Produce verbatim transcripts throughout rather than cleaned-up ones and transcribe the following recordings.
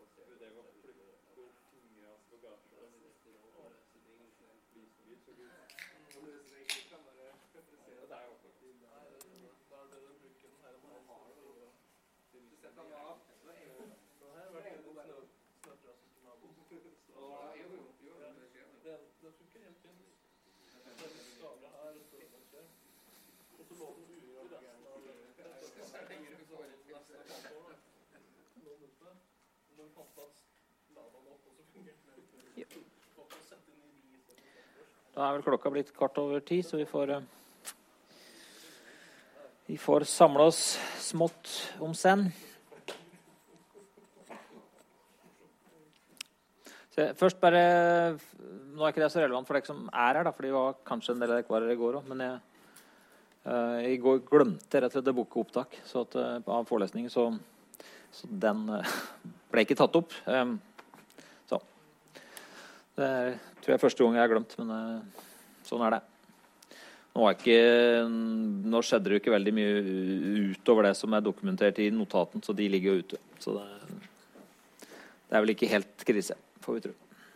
Da er vel klokka blitt kvart over ti, så vi får vi får samle oss smått om sen. Så først bare, nå er ikke det så relevant for deg som er her da, for det var kanskje en del av dere var her i går også, men jeg, uh, i går glemte rett og slett det bokeopptak, så at, uh, av forelesningen, så, så den uh, ble ikke tatt opp. Um, så. Det er, tror jeg er første gang jeg har glemt, men uh, sånn er det. Nå, er ikke, nå skjedde det jo ikke veldig mye utover det som er dokumentert i notaten, så de ligger jo ute. Så det, det er vel ikke helt krise, får vi tro.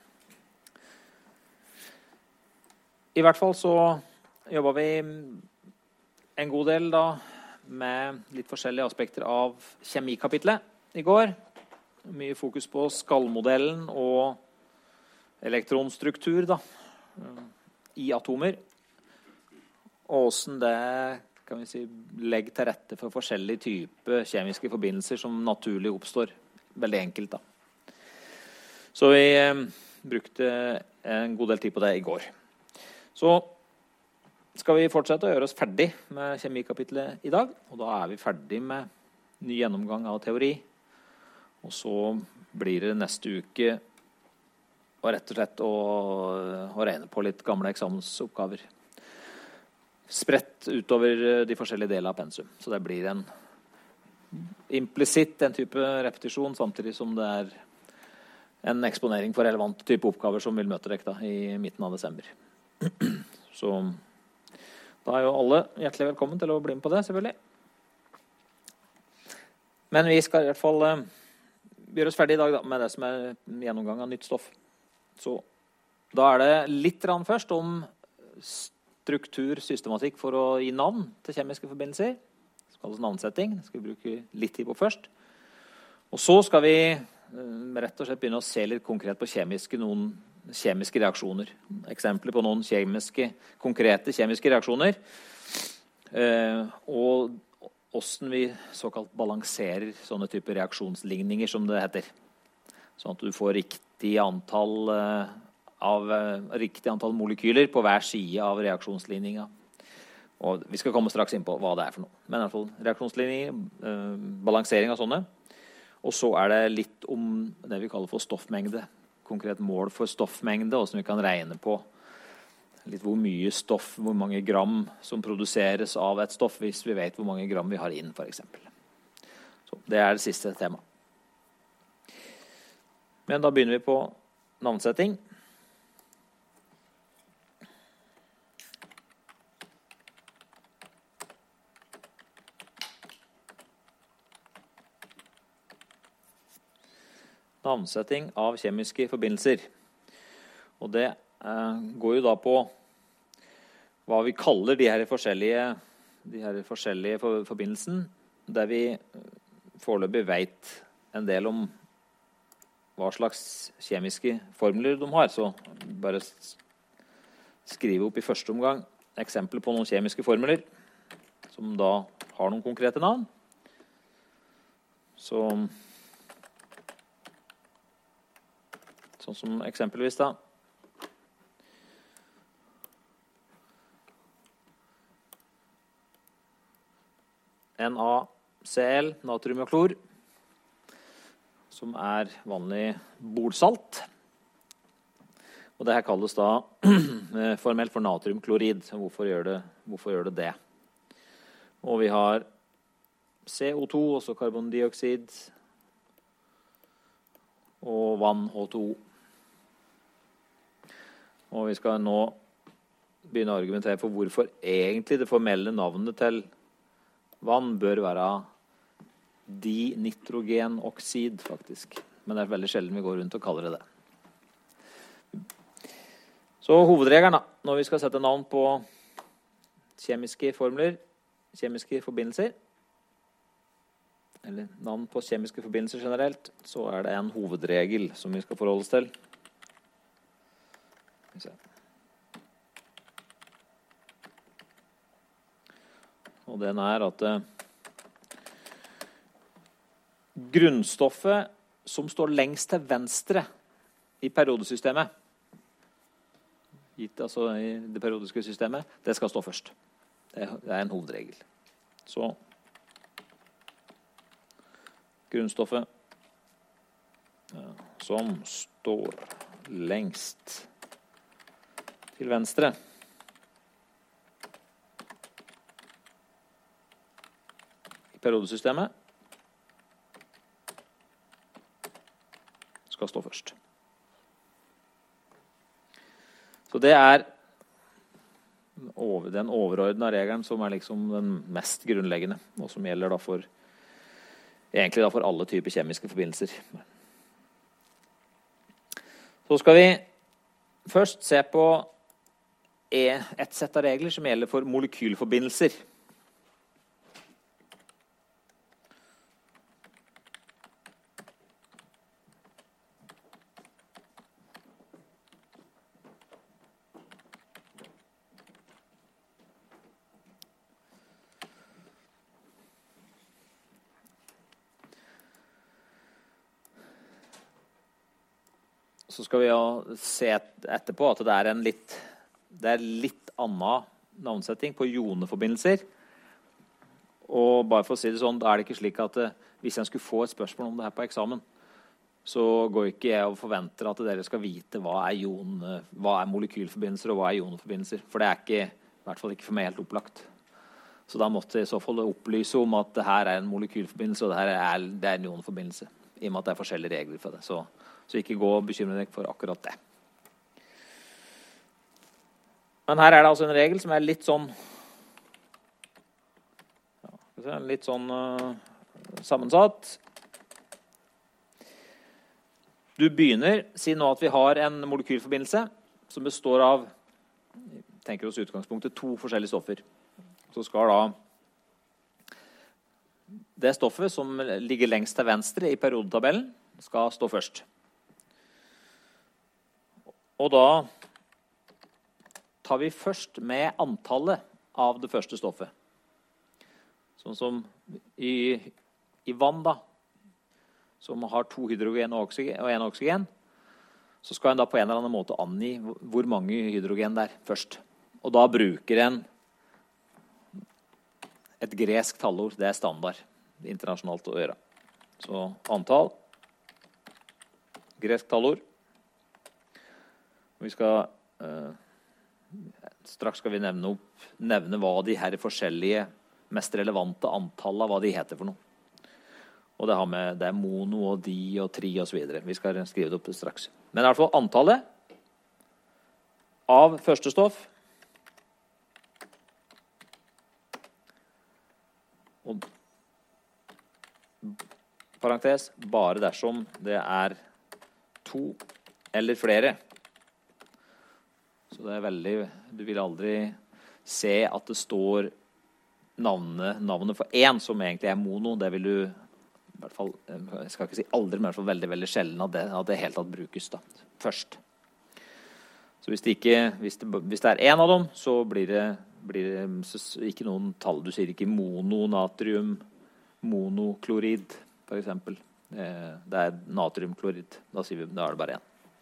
I hvert fall så jobbet vi en god del da med litt forskjellige aspekter av kjemikapitlet i går. Mye fokus på skallmodellen og elektronstruktur da, i atomer. Og hvordan det kan vi si, legger til rette for forskjellige typer kjemiske forbindelser som naturlig oppstår. Veldig enkelt da. Så vi eh, brukte en god del tid på det i går. Så skal vi fortsette å gjøre oss ferdig med kjemikapitlet i dag. Og da er vi ferdig med ny gjennomgang av teori. Og så blir det neste uke og rett og slett å, å regne på litt gamle eksamensoppgaver. Spredt utover de forskjellige delene av pensum. Så det blir en implisitt en type repetisjon, samtidig som det er en eksponering for relevant type oppgaver som vil møte dere da, i midten av desember. Så da er jo alle hjertelig velkommen til å bli med på det, selvfølgelig. Men vi skal i hvert fall uh, gjøre oss ferdig i dag da, med det som er gjennomgang av nytt stoff. Så da er det litt rann først om struktur, systematikk for å gi navn til kjemiske forbindelser. Det kalles navnsetting. Det skal vi bruke litt tid på først. Og så skal vi uh, rett og slett begynne å se litt konkret på kjemiske, noen kjemiske reaksjoner. Eksempler på noen kjemiske, konkrete kjemiske reaksjoner. Uh, og hvordan vi såkalt balanserer sånne typer reaksjonsligninger, som det heter. Sånn at du får riktig antall, uh, av, uh, riktig antall molekyler på hver side av reaksjonsligninga. Og vi skal komme straks inn på hva det er for noe. Men i hvert fall reaksjonslinjer, uh, balansering av sånne. Og så er det litt om det vi kaller for stoffmengde. Konkret mål for stoffmengde, og som vi kan regne på. Litt hvor mye stoff, hvor mange gram som produseres av et stoff, hvis vi vet hvor mange gram vi har inn, for eksempel. Så det er det siste tema. Men da begynner vi på navnsetting. Navnsetting av kjemiske forbindelser. Og det eh, går jo da på hva vi kaller de her forskjellige, de her forskjellige for, forbindelsen, der vi foreløpig vet en del om hva slags kjemiske formler de har. Så bare skrive opp i første omgang eksempler på noen kjemiske formler, som da har noen konkrete navn. Så sånn som eksempelvis da NaCl, natrium og klor, som er vanlig bordsalt. Og det her kalles da formelt for natriumklorid. Så hvorfor gjør det, hvorfor gjør det det? Og vi har C O to, også karbondioksid, og vann H to O. Og vi skal nå begynne å argumentere for hvorfor egentlig det formelle navnet til vann bør være dinitrogenoksid, faktisk. Men det er veldig sjelden vi går rundt og kaller det det. Så hovedregelen da, når vi skal sette navn på kjemiske formler, kjemiske forbindelser, eller navn på kjemiske forbindelser generelt, så er det en hovedregel som vi skal forholde oss til. Og den er at eh, grunnstoffet som står lengst til venstre i periodesystemet, gitt altså i det periodiske systemet, det skal stå først. Det er en hovedregel. Så grunnstoffet ja, som står lengst til venstre i periodesystemet skal stå først. Så det er den overordnede regelen som er liksom den mest grunnleggende, og som gjelder da for, egentlig da for alle typer kjemiske forbindelser. Så skal vi først se på et sett av regler som gjelder for molekylforbindelser. Så skal vi jo se etterpå at det er en litt, det er litt annen navnsetting på ioneforbindelser. Og bare for å si det sånn, da er det ikke slik at hvis jeg skulle få et spørsmål om det her på eksamen, så går ikke jeg og forventer at dere skal vite hva er, ion, hva er molekylforbindelser og hva er ioneforbindelser. For det er ikke, i hvert fall ikke for meg helt opplagt. Så da måtte jeg i så fall opplyse om at det her er en molekylforbindelse, og det her er, det er en ioneforbindelse, i og med at det er forskjellige regler for det. Så Så ikke gå og bekymre deg for akkurat det. Men her er det altså en regel som er litt sånn ja, litt sånn uh, sammensatt. Du begynner, si nå at vi har en molekylforbindelse som består av, tenker oss i utgangspunktet, to forskjellige stoffer. Så skal da det stoffet som ligger lengst til venstre i periodetabellen skal stå først. Og da tar vi først med antallet av det første stoffet. Sånn som i, i vann da, som har to hydrogen og, oksygen, og en oksygen, så skal en da på en eller annen måte angi hvor mange hydrogen det er først. Og da bruker en et gresk tallord, det er standard, internasjonalt å gjøre. Så antall, gresk tallord. Vi skal, eh, straks skal vi nevne, opp, nevne hva de her forskjellige mest relevante antallene, hva de heter for noe. Og det har med, det er mono og di og tri og så videre. Vi skal skrive det opp straks. Men i hvert fall antallet av første stoff og parentes, bare dersom det er to eller flere. Så det er veldig, du vil aldri se at det står navnet, navnet for en som egentlig er mono. Det vil du, i hvert fall, jeg skal ikke si aldri, men i hvert fall veldig, veldig sjelden at det, at det helt tatt brukes da, først. Så hvis det, ikke, hvis det, hvis det er en av dem, så blir det, blir det ikke noen tall. Du sier ikke mononatrium, monoklorid, for eksempel. Det, det er natriumklorid. Da sier vi, da er det bare en.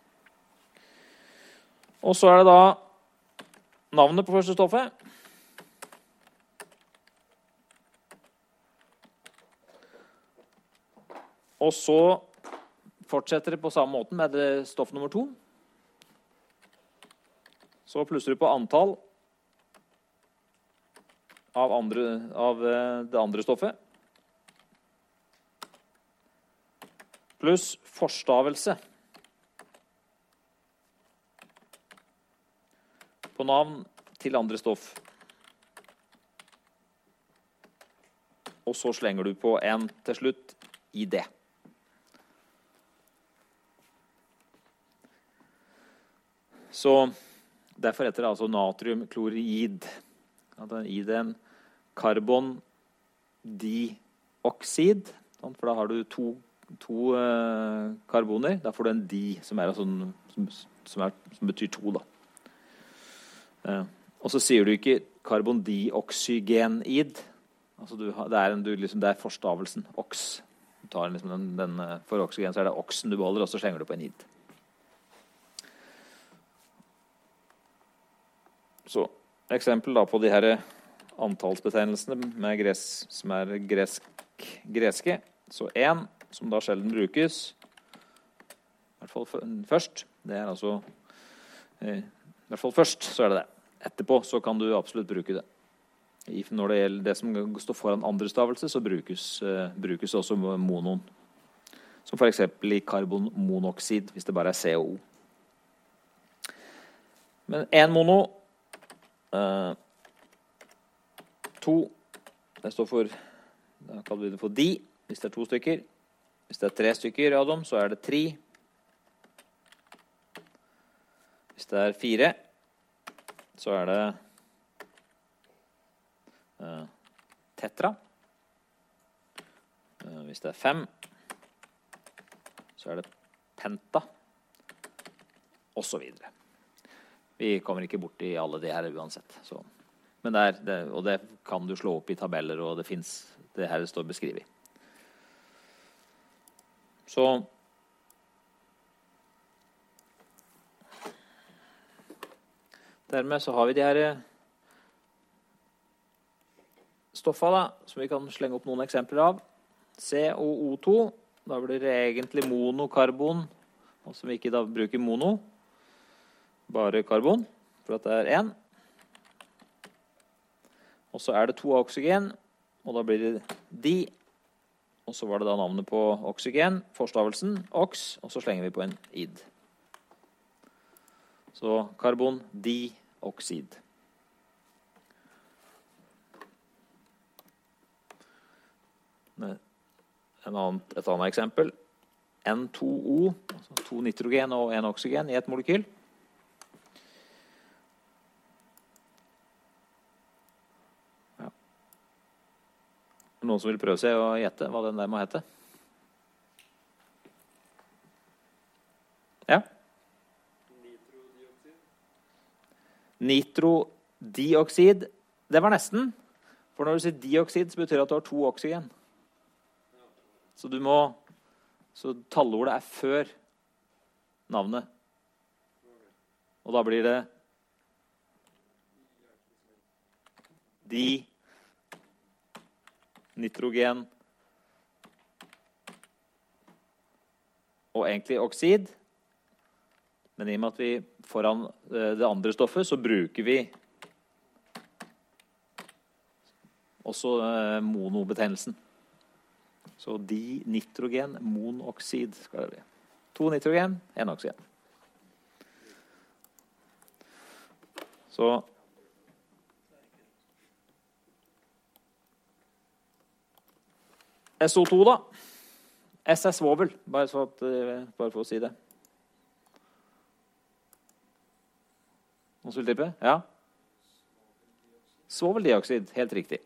Og så er det da navnet på første stoffet. Og så fortsetter det på samme måten med det stoff nummer to. Så plusser du på antall av, andre, av det andre stoffet. Pluss forstavelse på navn til andre stoff. Og så slenger du på en til slutt i det. Så derfor heter det altså natriumklorid. At den i den karbondioksid, for da har du to, to uh, karboner, da får du en di, som, er, sånn, som, som, er, som betyr to da. Uh, og så sier du ikke karbondioksygenid. Altså du, det, er en, du, liksom, det er forstavelsen, oks. Du tar liksom den, den, for oksygen så er det oksen du beholder, og så slenger du på en id. Så eksempel da på de her antallsbetegnelsene med gres, som er gresk, greske. Så en, som da sjelden brukes, i hvert fall først, det er altså, i hvert fall først så er det det. Etterpå så kan du absolutt bruke det. Når det gjelder det som står foran andre stavelse, så brukes, uh, brukes også monoen. Som for eksempel i karbonmonoksid, hvis det bare er C og O. Men en mono, uh, to, det står for, da kaller vi det for di, hvis det er to stykker. Hvis det er tre stykker av dem, så er det tri. Hvis det er fire, så er det uh, tetra. Uh, hvis det er fem, så er det penta, og så videre. Vi kommer ikke bort i alle de her uansett. Så. Men det er, det, og det kan du slå opp i tabeller, og det finnes, det her står beskrevet. Så dermed så har vi de her stoffene da, som vi kan slenge opp noen eksempler av. C O O to, da blir det egentlig monokarbon, og som vi ikke da bruker mono, bare karbon, for at det er en. Og så er det to oksygen, og da blir det di, og så var det da navnet på oksygen, forstavelsen, oks, og så slenger vi på en id. Så karbon, dioksid. En annen, et annet eksempel. N to O, altså to nitrogen og en oksygen i et molekyl. Ja. Noen som vil prøve seg å gjette hva den der må hete? Ja? Nitrodioksid. Det var nesten. For når du sier dioksid, så betyr det at du har to oksygen. Så du må, så tallordet er før navnet. Og da blir det di, nitrogen, og egentlig oksid. Men i og med at vi foran det andre stoffet, så bruker vi også monobetegnelsen. Så dinitrogen monoksid skal det bli. To nitrogen, en oksygen. Så S O to da. S er svovel, bare for, at, bare for å si det. Noen som vil tippe? Ja. Svoveldioksid, helt riktig.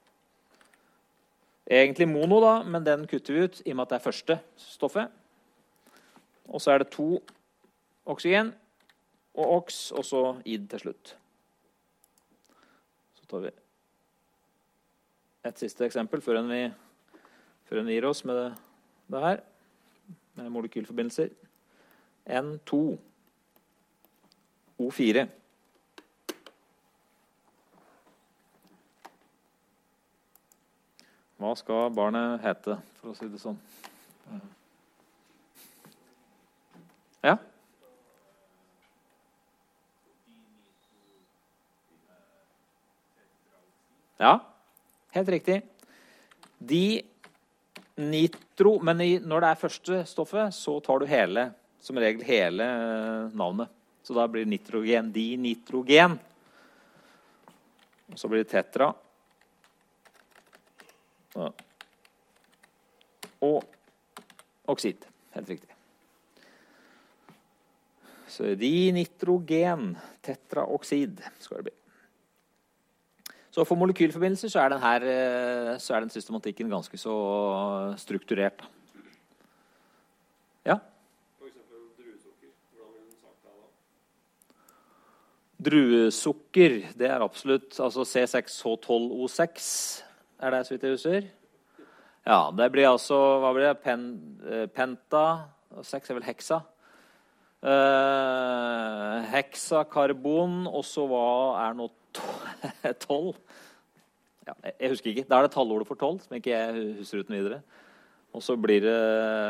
Egentlig mono da, men den kutter vi ut i og med at det er første stoffet. Og så er det to oksygen og oks, og så id til slutt. Så tar vi et siste eksempel før vi, før vi gir oss med det, det her, med molekylforbindelser. N to O fire. Hva skal barnet hete, for å si det sånn? Ja? Ja, helt riktig. De nitro, men i, når det er første stoffet, så tar du hele, som regel hele navnet. Så da blir nitrogen, dinitrogen. Og så blir det tetra. Og oksid, helt riktig. Så dinitrogen, tetraoksid skal det bli. Så for molekylforbindelser så er den her, så er den systematikken ganske så strukturert. Ja? For eksempel druesukker, hvordan vil den sagt det da? Druesukker, det er absolutt, altså C seks H tolv O seks, er det så vidt jeg husker? Ja, det blir altså, hva blir det? Pen, penta, og seks er vel heksa. Uh, heksakarbon, og så hva er nå tolv? Ja, jeg husker ikke. Da er det tallordet for tolv, som ikke jeg husker uten videre. Og så blir det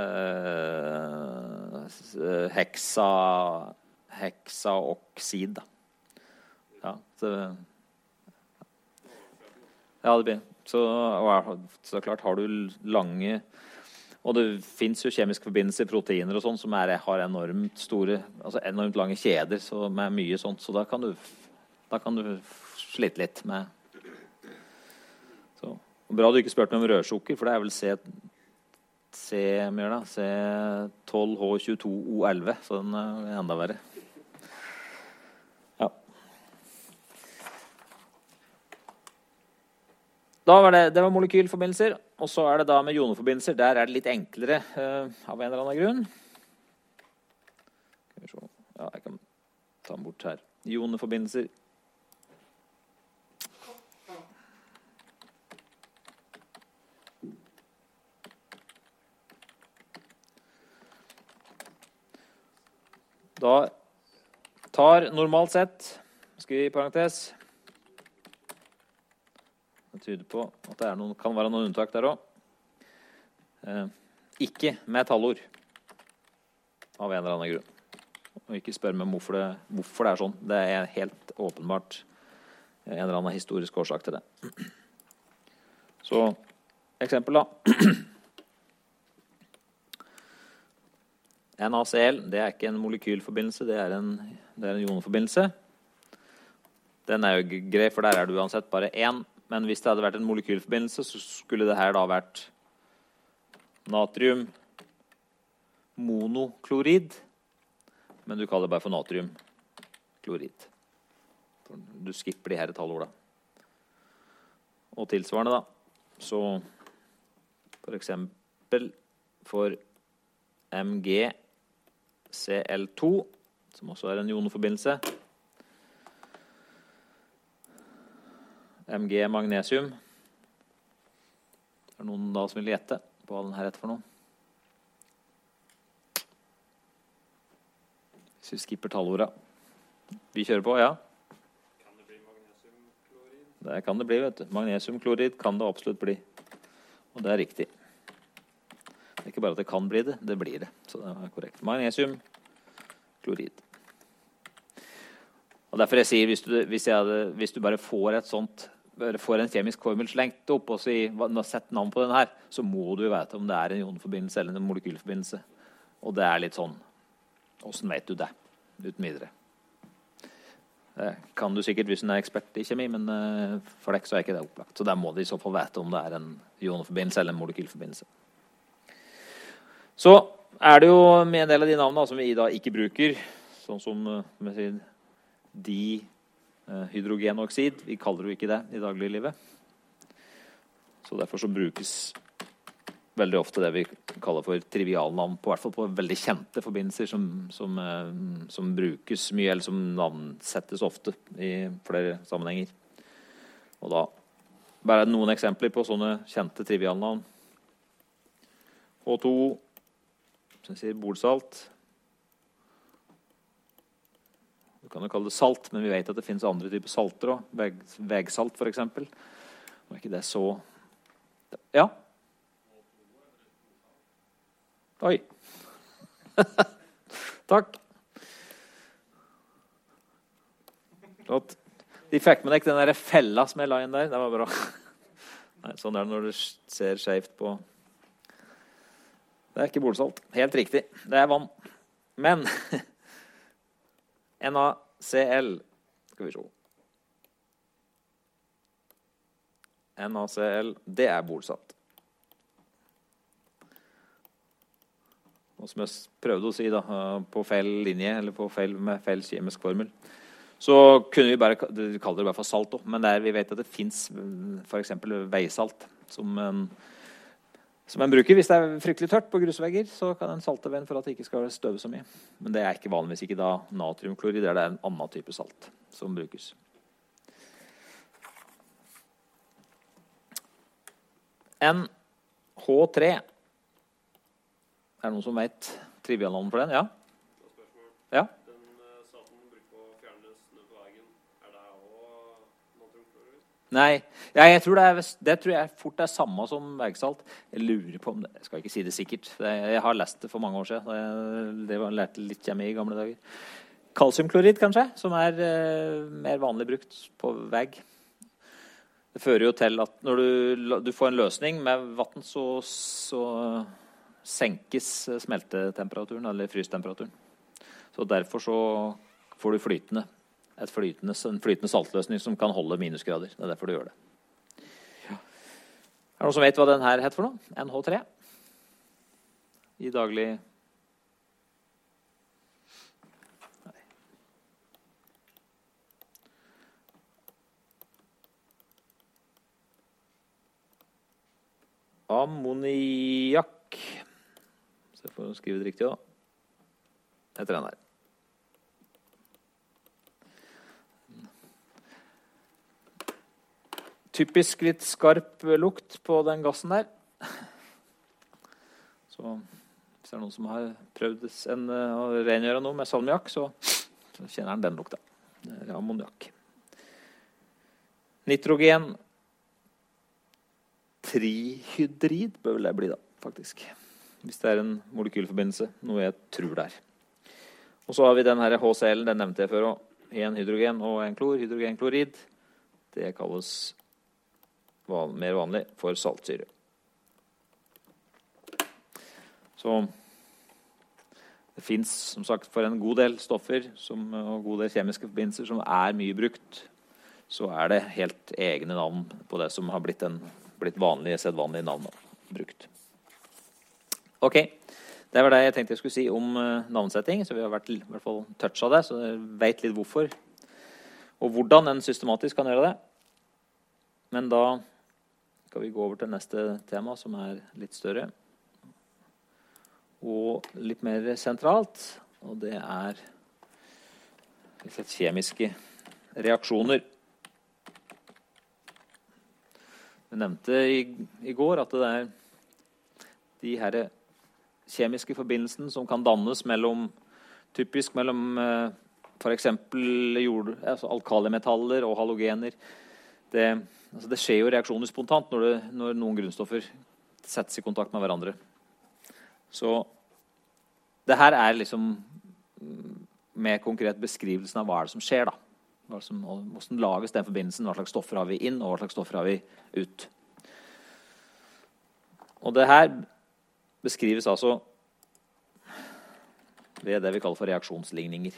uh, heksa, heksaoksid, da. Ja, så, ja, det blir. Så, så klart har du lange... Og det finnes jo kjemiske forbindelser, proteiner og sånn, som er, har enormt store, altså enormt lange kjeder, så med mye sånt. Så da kan du, da kan du slite litt med. Så, bra du ikke spurte meg om rørsukker, for det er vel C, C, mer da, C tolv H tjueto O elleve, så den er enda verre. Ja. Da var det, det var molekylforbindelser. Og så er det da med joneforbindelser. Der er det litt enklere uh, av en eller annen grunn. Skal vi se. Ja, jeg kan ta den bort her. Joneforbindelser. Da tar normalt sett, skal vi i parentes, det tyder på at det er noen, kan være noen unntak der også. Eh, ikke med tallord, av en eller annen grunn. Og ikke spør meg hvorfor det, hvorfor det er sånn. Det er helt åpenbart en eller annen historisk årsak til det. Så, eksempel da. NaCl, det er ikke en molekylforbindelse, det er en, det er en joneforbindelse. Den er jo grei, for der er det uansett bare én. Men hvis det hadde vært en molekylforbindelse, så skulle det her da vært natrium monoklorid. Men du kaller det bare for natriumklorid. Du skipper de her tallordene. Og tilsvarende da, så for eksempel for M G C L to, som også er en joneforbindelse. M G magnesium. Er det noen da som vil gjette på hva den her heter for noe? Hvis vi skipper tallorda. Vi kjører på, ja. Kan det bli magnesiumklorid? Det kan det bli, vet du. Magnesiumklorid kan det absolutt bli. Og det er riktig. Det er ikke bare at det kan bli det, det blir det. Så det er korrekt. Magnesiumklorid. Og derfor jeg sier, hvis du, hvis jeg hadde, hvis du bare får et sånt, bare får en kjemisk formel slengt opp og si, sett navn på den her, så må du vite om det er en joneforbindelse eller en molekylforbindelse. Og det er litt sånn, hvordan vet du det? Uten videre. Det kan du sikkert hvis du er ekspert i kjemi, men for deg så er ikke det opplagt. Så der må du i så fall vite om det er en joneforbindelse eller en molekylforbindelse. Så er det jo med en del av de navnene som vi da ikke bruker, sånn som med sin dihydrogenoksid, vi kaller jo ikke det i dagliglivet. Så derfor så brukes veldig ofte det vi kaller for trivialnavn, på hvert fall på veldig kjente forbindelser som, som, som brukes mye, eller som navnsettes ofte i flere sammenhenger. Og da bare noen eksempler på sånne kjente trivialnavn. H to, som sier bordsalt. Du kan jo kalle det salt, men vi vet at det finnes andre typer salter også. Veg, vegsalt for eksempel. Og er ikke det så... Ja? Oi. Takk. Godt. De fikk med deg den der fella som jeg la inn der. Det var bra. Nei, sånn er det når du ser skjevt på... Det er ikke bordsalt. Helt riktig. Det er vann. Men... NaCl, skal vi se. NaCl, det er bordsalt. og som jeg prøvde å si da, på feil linje, eller på feil, med feil kjemisk formel, så kunne vi bare kalle det bare for salt også. Men der vi vet at det finnes for eksempel veisalt, som en, som en bruker. Hvis det er fryktelig tørt på grusvegger, så kan en salte veien for at det ikke skal støve så mye. Men det er ikke vanligvis ikke da natriumklorid, det er en annen type salt som brukes. N H tre. Er det noen som vet trivialnavn for den? Ja? Ja? Den uh, salten brukt på å fjerne snø på veien, er det også natriumklorid? Nei, ja, jeg tror det, er, det tror jeg fort er samme som vegsalt. Jeg lurer på om det, jeg skal ikke si det sikkert. Det, jeg har lest det for mange år siden. Det, det var lært litt kjemi i gamle dager. Kalsiumklorid kanskje, som er uh, mer vanlig brukt på vegg. Det fører jo til at når du, du får en løsning med vann, så, så senkes smeltetemperaturen, eller frystemperaturen. Så derfor så får du flytende, et flytende, en flytende saltløsning som kan holde minusgrader. Det er derfor du gjør det. Ja. Er det noen som vet hva den her heter for noe? N H tre? I daglig... Ammoniakk. Så jeg får skrive det riktig da. Etter den her. Typisk litt skarp lukt på den gassen der. Så hvis det er noen som har prøvd en, å rengjøre noe med salmiakk, så, så kjenner den den lukta. Det er ammoniakk. Nitrogen. Trihydrid bør vel det bli da, faktisk. Hvis det er en molekylforbindelse, noe jeg tror det er. Og så har vi den her H C L, den nevnte jeg før også. En hydrogen og en klor, hydrogenklorid. Det kalles van, mer vanlig for saltsyre. Så det finnes, som sagt, for en god del stoffer som, og en god del kjemiske forbindelser som er mye brukt, så er det helt egne navn på det som har blitt en blitt vanlige, sedvanlige navn brukt. Ok, det var det jeg tenkte jeg skulle si om uh, navnsetting, så vi har vært i hvert fall touchet det, så jeg vet litt hvorfor, og hvordan en systematisk kan gjøre det. Men da skal vi gå over til neste tema, som er litt større, og litt mer sentralt, og det er litt kjemiske reaksjoner. Jeg nevnte i, i går at det er de her kjemiske forbindelsene som kan dannes mellom, typisk mellom eh, for eksempel jord, altså alkalimetaller og halogener. Det, altså det skjer jo reaksjoner spontant når, det, når noen grunnstoffer settes i kontakt med hverandre. Så det her er liksom mer konkret beskrivelsen av hva er det som skjer da. Hvordan lages den forbindelsen, hva slags stoffer har vi inn, og hva slags stoffer har vi ut. Og det her beskrives altså ved det vi kaller for reaksjonsligninger.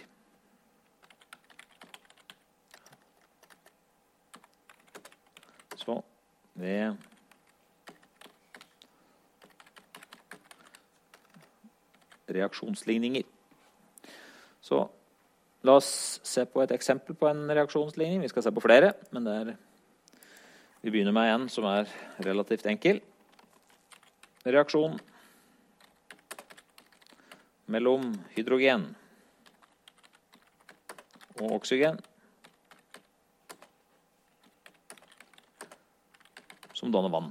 Så ved reaksjonsligninger. Så la oss se på et eksempel på en reaksjonsligning. Vi skal se på flere, men det er, vi begynner med en som er relativt enkel. Reaksjon mellom hydrogen og oksygen som danner vann.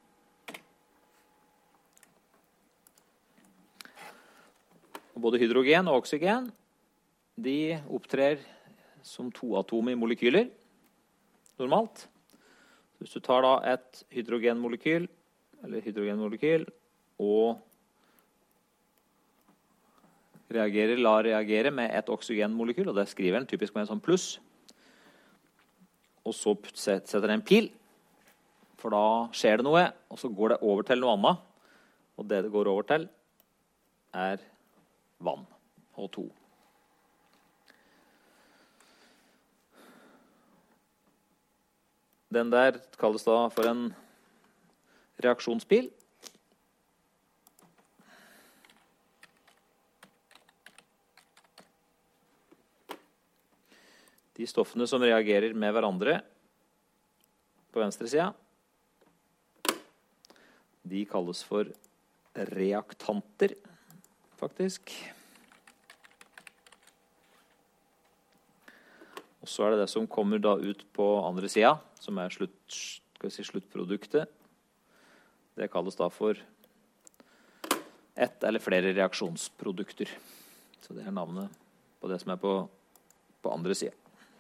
Og både hydrogen og oksygen de opptrer som toatomer molekyler, normalt. Hvis du tar da et hydrogenmolekyl, eller hydrogenmolekyl, og reagerer, la reagere med et oksygenmolekyl, og det skriver den typisk med en sånn pluss, og så setter den en pil, for da skjer det noe, og så går det over til noe annet, og det det går over til er vann, H to. Den der kalles da for en reaksjonspil. De stoffene som reagerer med hverandre på venstre siden, de kalles for reaktanter, faktisk. Og så er det det som kommer da ut på andre siden, som er slutt, skal vi si, sluttproduktet. Det kalles da for ett eller flere reaksjonsprodukter. Så det er navnet på det som er på, på andre siden.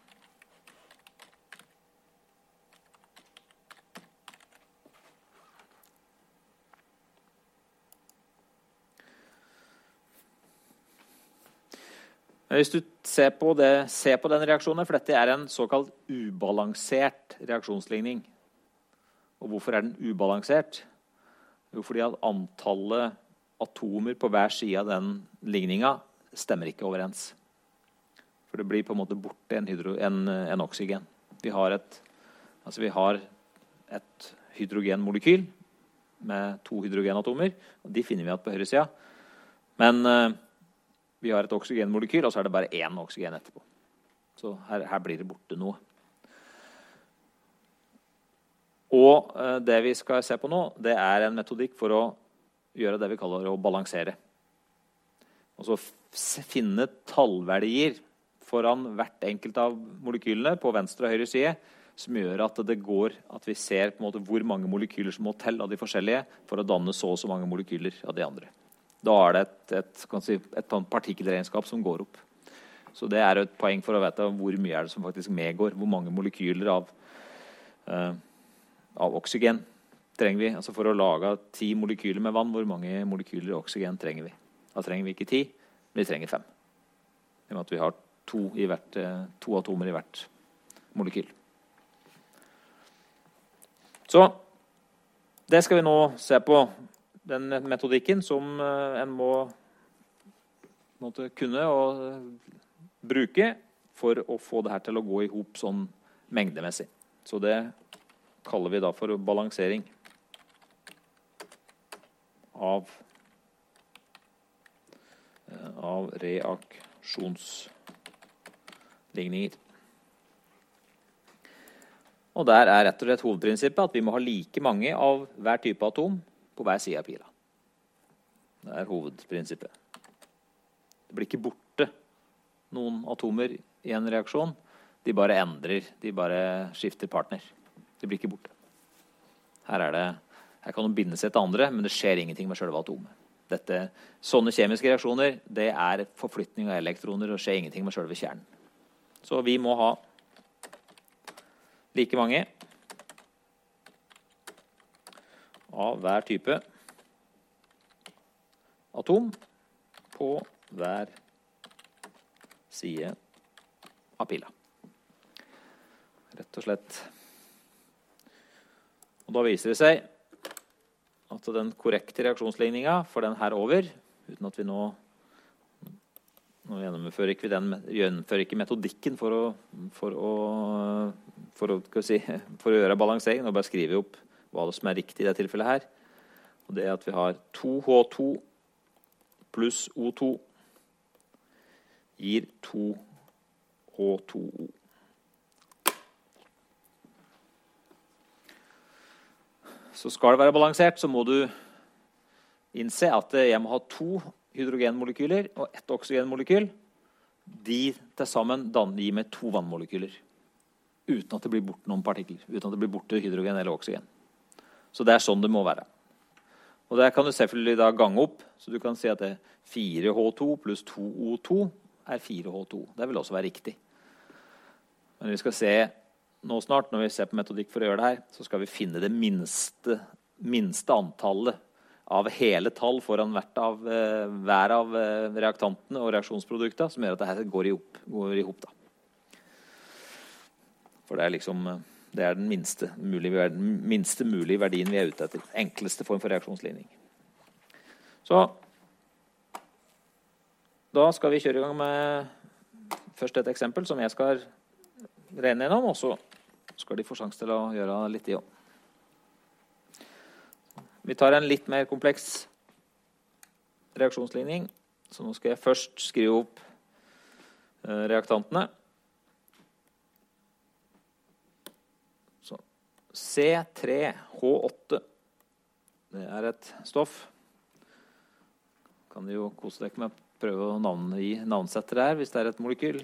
Hvis du ser på, det, ser på den reaksjonen, for dette er en såkalt ubalansert reaksjonsligning. Og hvorfor er den ubalansert? Jo, fordi at antallet atomer på hver side av den ligningen stemmer ikke overens. For det blir på en måte borte en, hydro, en, en oksygen. Vi har et, altså vi har et hydrogenmolekyl med to hydrogenatomer, og de finner vi igjen på høyre siden. Men vi har et oksygenmolekyl, og så er det bare én oksygen etterpå. Så her, her blir det borte noe. Og eh, det vi skal se på nå, det er en metodikk for å gjøre det vi kaller å balansere. Og så finne tallverdier foran hvert enkelt av molekylene på venstre og høyre side, som gjør at det går, at vi ser på en måte hvor mange molekyler som må til av de forskjellige for å danne så og så mange molekyler av de andre. Da er det et, et, kan si, et partikkelregnskap som går opp. Så det er et poeng for å vite hvor mye er det som faktisk medgår, hvor mange molekyler av, uh, av oksygen trenger vi. Altså for å lage ti molekyler med vann, hvor mange molekyler oksygen trenger vi? Da trenger vi ikke ti, men vi trenger fem. I og med at vi har to, i hvert, uh, to atomer i hvert molekyl. Så det skal vi nå se på. Den metodikken som en må måtte kunne og bruke for å få det her til å gå i hop sånn mengdemessig. Så det kaller vi da for balansering av, av reaksjonsligninger. Og der er rett og slett hovedprinsippet at vi må ha like mange av hver type atom på hver side av pila. Det er hovedprinsippet. Det blir ikke borte noen atomer i en reaksjon. De bare endrer, de bare skifter partner. De blir ikke borte. Her, er det, her kan de binde seg til andre, men det skjer ingenting med selve atomet. Dette, sånne kjemiske reaksjoner, det er forflytning av elektroner, og skjer ingenting med selve kjernen. Så vi må ha like mange av hver type atom på hver side av pila. Rett og slett. Og da viser det seg at den korrekte reaksjonsligningen for den her over, uten at vi nå, nå gjennomfører ikke vi den, gjennomfører ikke metodikken for å, for å, for å, skal vi si, for å gjøre balansering, og bare skrive opp hva som er riktig i det tilfellet her. Og det er at vi har to H to pluss O to gir to H to O. Så skal det være balansert, så må du innse at jeg må ha to hydrogenmolekyler og ett oksygenmolekyl. De til sammen gir meg to vannmolekyler, uten at det blir borte noen partikler, uten at det blir borte hydrogen eller oksygen. Så det er sånn det må være. Og der kan du selvfølgelig da gange opp, så du kan si at det er fire H to pluss to O to er fire H to. Det vil også være riktig. Men vi skal se nå snart, når vi ser på metodikk for å gjøre det her, så skal vi finne det minste, minste antallet av hele tall foran hvert av, hver av reaktantene og reaksjonsprodukter, som gjør at dette går i hop, går i hop da. For det er liksom... Det er den minste mulige, minste mulige verdien vi er ute etter. Enkleste form for reaksjonsligning. Så da skal vi kjøre i gang med først et eksempel som jeg skal regne gjennom, og så skal de få sjanse til å gjøre litt i om. Vi tar en litt mer kompleks reaksjonsligning. Så nå skal jeg først skrive opp reaktantene. C tre H åtte. Det er et stoff. Kan du jo kose deg med å prøve å navne i navnsette det her, hvis det er et molekyl.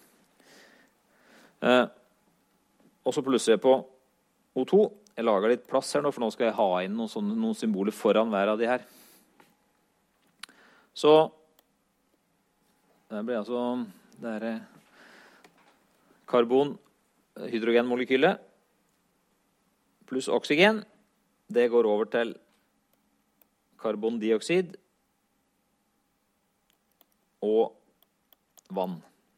Eh, og så plusser jeg på O to. Jeg lager litt plass her nå, for nå skal jeg ha inn noen, sånne, noen symboler foran hver av de her. Så det blir altså det er karbon-hydrogenmolekylet pluss oksygen. Det går over til karbondioksid og vann.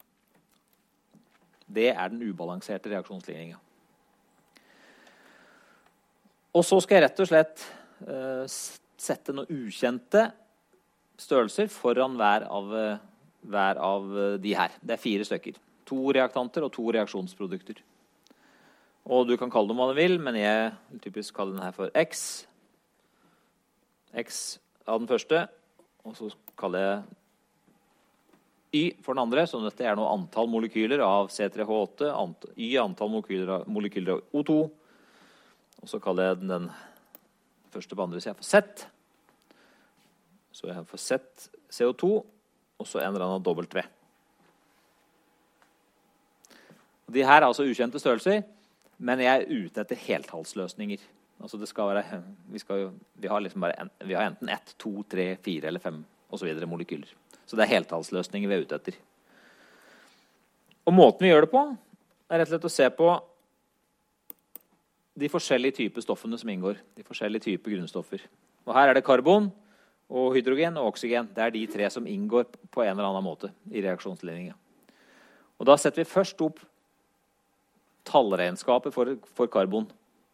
Det er den ubalanserte reaksjonsligningen. Og så skal jeg rett og slett uh, sette noen ukjente størrelser foran hver av, hver av de her. Det er fire stykker. To reaktanter og to reaksjonsprodukter. Og du kan kalle dem hva du vil, men jeg vil typisk kalle den her for X. X av den første, og så kaller jeg Y for den andre, så dette er noe antall molekyler av C tre H åtte, ant Y antall molekyler av, molekyler av O to, og så kaller jeg den, den første på andre siden for Z. Så jeg har for Z C O to, og så en eller annen W. De her er altså ukjente størrelser, men jeg er ute etter heltallsløsninger. Altså det skal være, vi, skal jo, vi har liksom bare en, vi har enten ett, to, tre, fire eller fem, og så videre molekyler. Så det er heltallsløsninger vi er ute etter. Og måten vi gjør det på, er rett og slett å se på de forskjellige typer stoffene som inngår. De forskjellige typer grunnstoffer. Og her er det karbon, og hydrogen og oksygen. Det er de tre som inngår på en eller annen måte i reaksjonslinjen. Og da setter vi først opp tallregnskapet for, for karbon.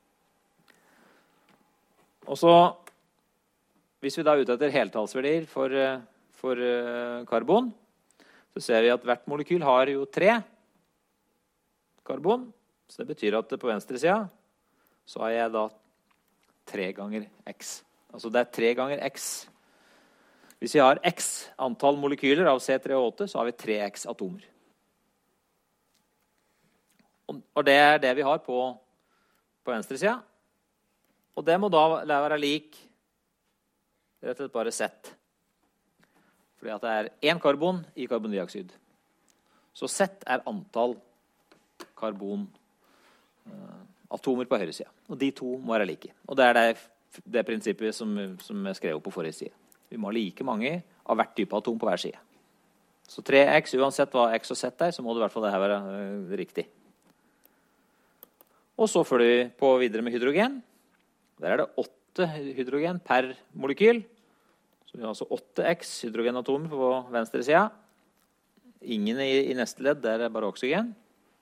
Og så, hvis vi da er ute etter heltallsverdier for, for uh, karbon, så ser vi at hvert molekyl har jo tre karbon. Så det betyr at på venstre siden så har jeg da tre ganger X. Altså det er tre ganger X. Hvis vi har X antall molekyler av C tre H åtte, så har vi tre X atomer. Og det er det vi har på, på venstre siden. Og det må da være lik rett og slett bare Z. Fordi at det er én karbon i karbondioksid. Så Z er antall karbonatomer på høyre siden. Og de to må være like. Og det er det, det prinsippet som, som jeg skrev på forrige side. Vi må ha like mange av hvert type atom på hver side. Så tre X, uansett hva X og Z er, så må det i hvert fall det her være uh, riktig. Og så følger vi på videre med hydrogen. Der er det åtte hydrogen per molekyl. Så vi har altså åtte X hydrogenatomer på venstre siden. Ingen i, i neste ledd, der er bare oksygen.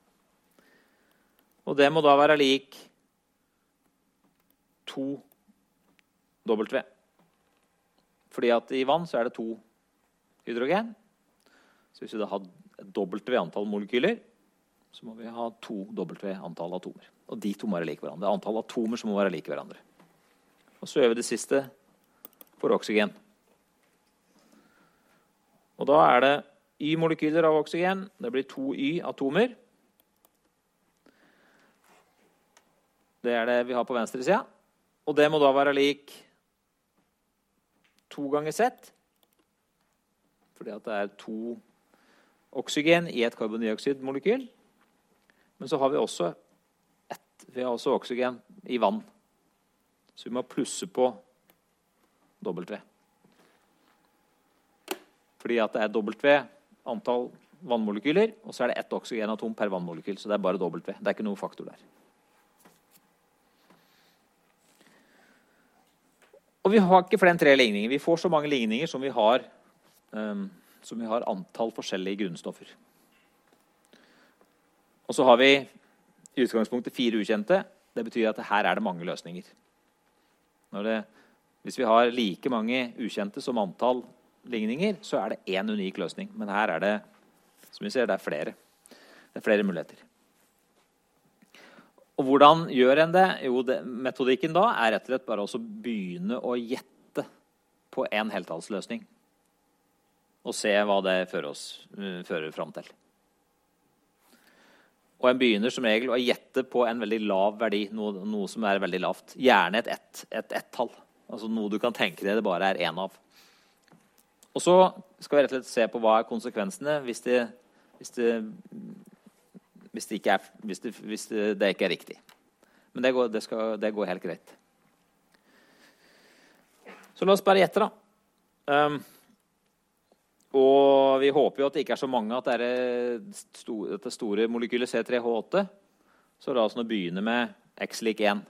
Og det må da være lik to W. Fordi at i vann så er det to hydrogen. Så hvis vi da har et W antall molekyler, så må vi ha to W antall atomer. Og de to må være like hverandre. Det er antall atomer som må være like hverandre. Og så gjør vi det siste for oksygen. Og da er det Y-molekyler av oksygen. Det blir to Y-atomer. Det er det vi har på venstre siden. Og det må da være lik to ganger Z. Fordi at det er to oksygen i et karbondioksidmolekyl. Men så har vi også et, vi har også oksygen i vann. Så vi må plusse på W. Fordi at det er W antall vannmolekyler, og så er det ett oksygenatom per vannmolekyl, så det er bare W. Det er ikke noen faktor der. Og vi har ikke flere enn tre ligninger. Vi får så mange ligninger som vi har, um, som vi har antall forskjellige grunnstoffer. Og så har vi i utgangspunktet fire ukjente. Det betyr at her er det mange løsninger. Når det, hvis vi har like mange ukjente som antall ligninger, så er det en unik løsning. Men her er det, som vi ser, det er flere. Det er flere muligheter. Og hvordan gjør en det? Jo, det, metodikken da er rett og slett bare å begynne å gjette på en heltallsløsning. Og se hva det fører, oss, fører frem til. Og en begynner som regel å gjette på en veldig lav verdi, noe, noe som er veldig lavt. Gjerne et ett, et ett-tall. Altså noe du kan tenke deg det bare er en av. Og så skal vi rett og slett se på hva er konsekvensene hvis det, hvis det, hvis det, ikke, er, hvis det, hvis det, det ikke er riktig. Men det går, det, skal, det går helt greit. Så la oss bare gjette da. Um, og vi håper jo at det ikke er så mange at det er store, dette store molekylet C tre H åtte. Så la oss nå begynne med X lik én.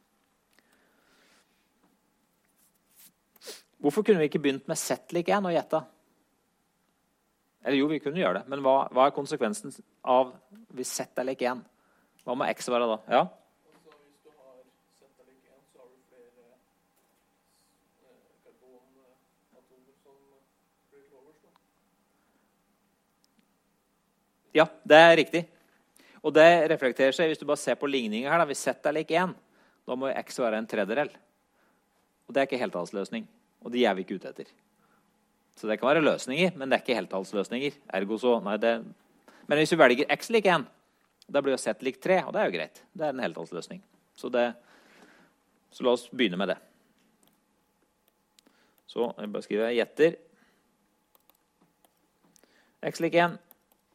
Hvorfor kunne vi ikke begynt med Z lik én og gjette? Eller jo, vi kunne gjøre det. Men hva, hva er konsekvensen av hvis Z er lik én? Hva må X være da? Ja? Altså, hvis du har Z lik én, så har du flere eh, karbonatomer som blir lovers. Ja, det er riktig. Og det reflekterer seg, hvis du bare ser på ligningen her, da, hvis Z er lik én, da må X være en tredjedel. Og det er ikke heltallsløsning. Og de er vi ikke ute etter. Så det kan være løsninger, men det er ikke heltallsløsninger. Ergo så, nei det... Men hvis vi velger X lik én, da blir jo Z lik tre, og det er jo greit. Det er en heltallsløsning. Så, det... så la oss begynne med det. Så jeg bare skriver gjetter. X lik én.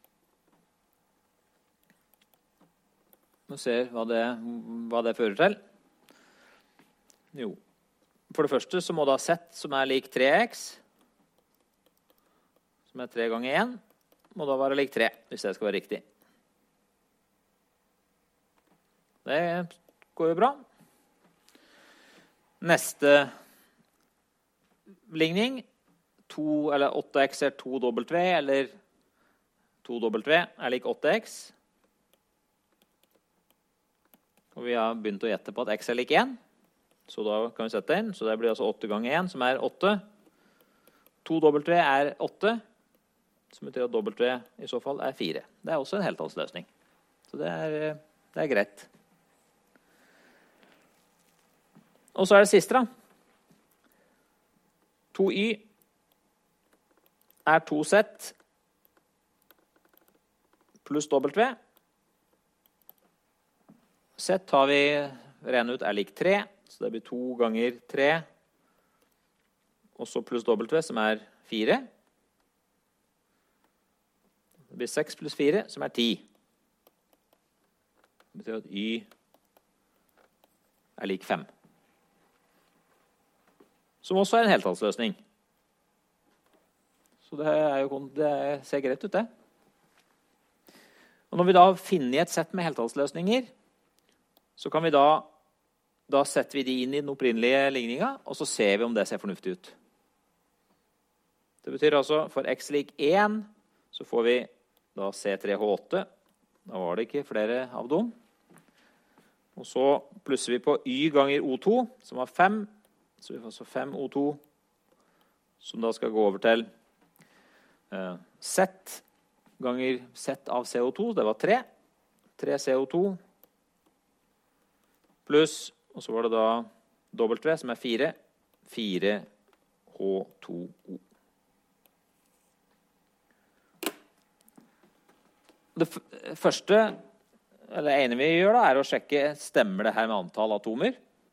Vi ser hva det, hva det fører til. Jo. For det første så må da Z, som er lik tre x, som er tre ganger én, må da være lik tre, hvis det skal være riktig. Det går jo bra. Neste ligning, to, eller åtte x er to W, eller to W er lik åtte x. Og vi har begynt å gjette på at x er lik én. Så da kan vi sette inn. Så det blir altså åtte ganger én, som er åtte. to W er åtte, som betyr at W i så fall er fire. Det er også en heltallsløsning. Så det er, det er greit. Og så er det siste da. to y er to z pluss W. Z har vi regnet ut er lik tre, så det blir to ganger tre, og så pluss W, som er fire. Det blir seks pluss fire, som er ti. Det betyr at y er lik fem. Som også er en heltallsløsning. Så det, er jo, det ser greit ut, det. Og når vi da finner et sett med heltallsløsninger, så kan vi da, da setter vi de inn i den opprinnelige ligningen, og så ser vi om det ser fornuftig ut. Det betyr altså, for x lik én, så får vi da C tre H åtte. Da var det ikke flere av dem. Og så plusser vi på y ganger O to, som var fem. Så vi får altså fem O to, som da skal gå over til eh, Z ganger Z av C O to. Det var tre. tre C O to. Pluss, og så var det da W, som er fire. fire H to O. Det første, eller ene vi gjør da, er å sjekke, stemmer det her med antall atomer?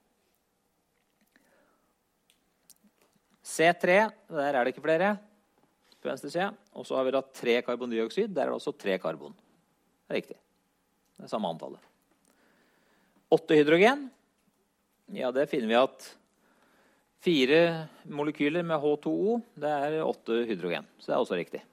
C tre, der er det ikke flere på venstre side. Og så har vi da tre karbondioksid, der er det også tre karbon. Det er riktig. Det er samme antallet. åtte hydrogen, ja det finner vi at fire molekyler med H to O, det er åtte hydrogen. Så det er også riktig.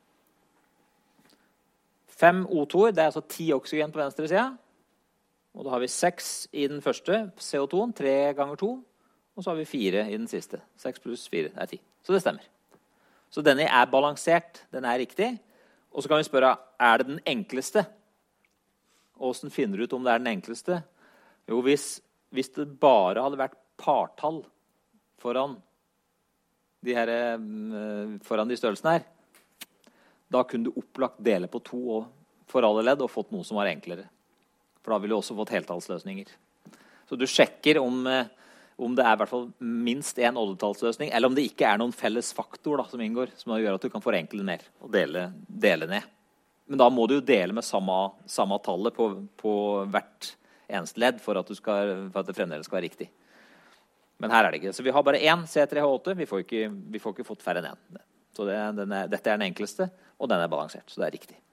fem O to, det er altså ti oksygen på venstre side. Og da har vi seks i den første, C O to, tre ganger to. Og så har vi fire i den siste. seks pluss fire, det er ti. Så det stemmer. Så denne er balansert, den er riktig. Og så kan vi spørre, er det den enkleste? Hvordan finner du ut om det er den enkleste? Jo, hvis, hvis det bare hadde vært partall foran de, her, foran de størrelsene her, da kunne du opplagt dele på to og for alle ledd og fått noe som var enklere. For da ville du også fått heltallsløsninger. Så du sjekker om, om det er i hvert fall minst en oddetallsløsning, eller om det ikke er noen felles faktor da, som inngår, som gjør at du kan forenkle mer og dele, dele ned Men da må du jo dele med samme, samme tallet på, på hvert eneste ledd for at, du skal, for at det fremdeles skal være riktig. Men her er det ikke. Så vi har bare én C tre H åtte. Vi får ikke, vi får ikke fått færre enn én. Så det, den er, dette er den enkleste, og den er balansert. Så det er riktig.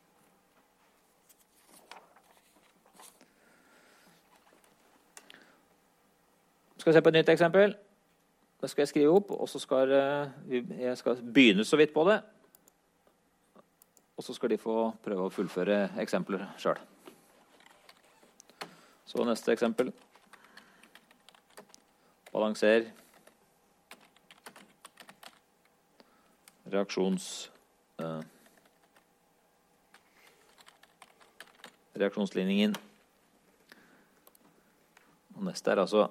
Skal vi se på et nytt eksempel. Det skal jeg skrive opp, og så skal jeg skal begynne så vidt på det. Og så skal de få prøve å fullføre eksempler selv. Så neste eksempel. Balanser. Reaksjons... Uh, reaksjonslinjen. Og neste er altså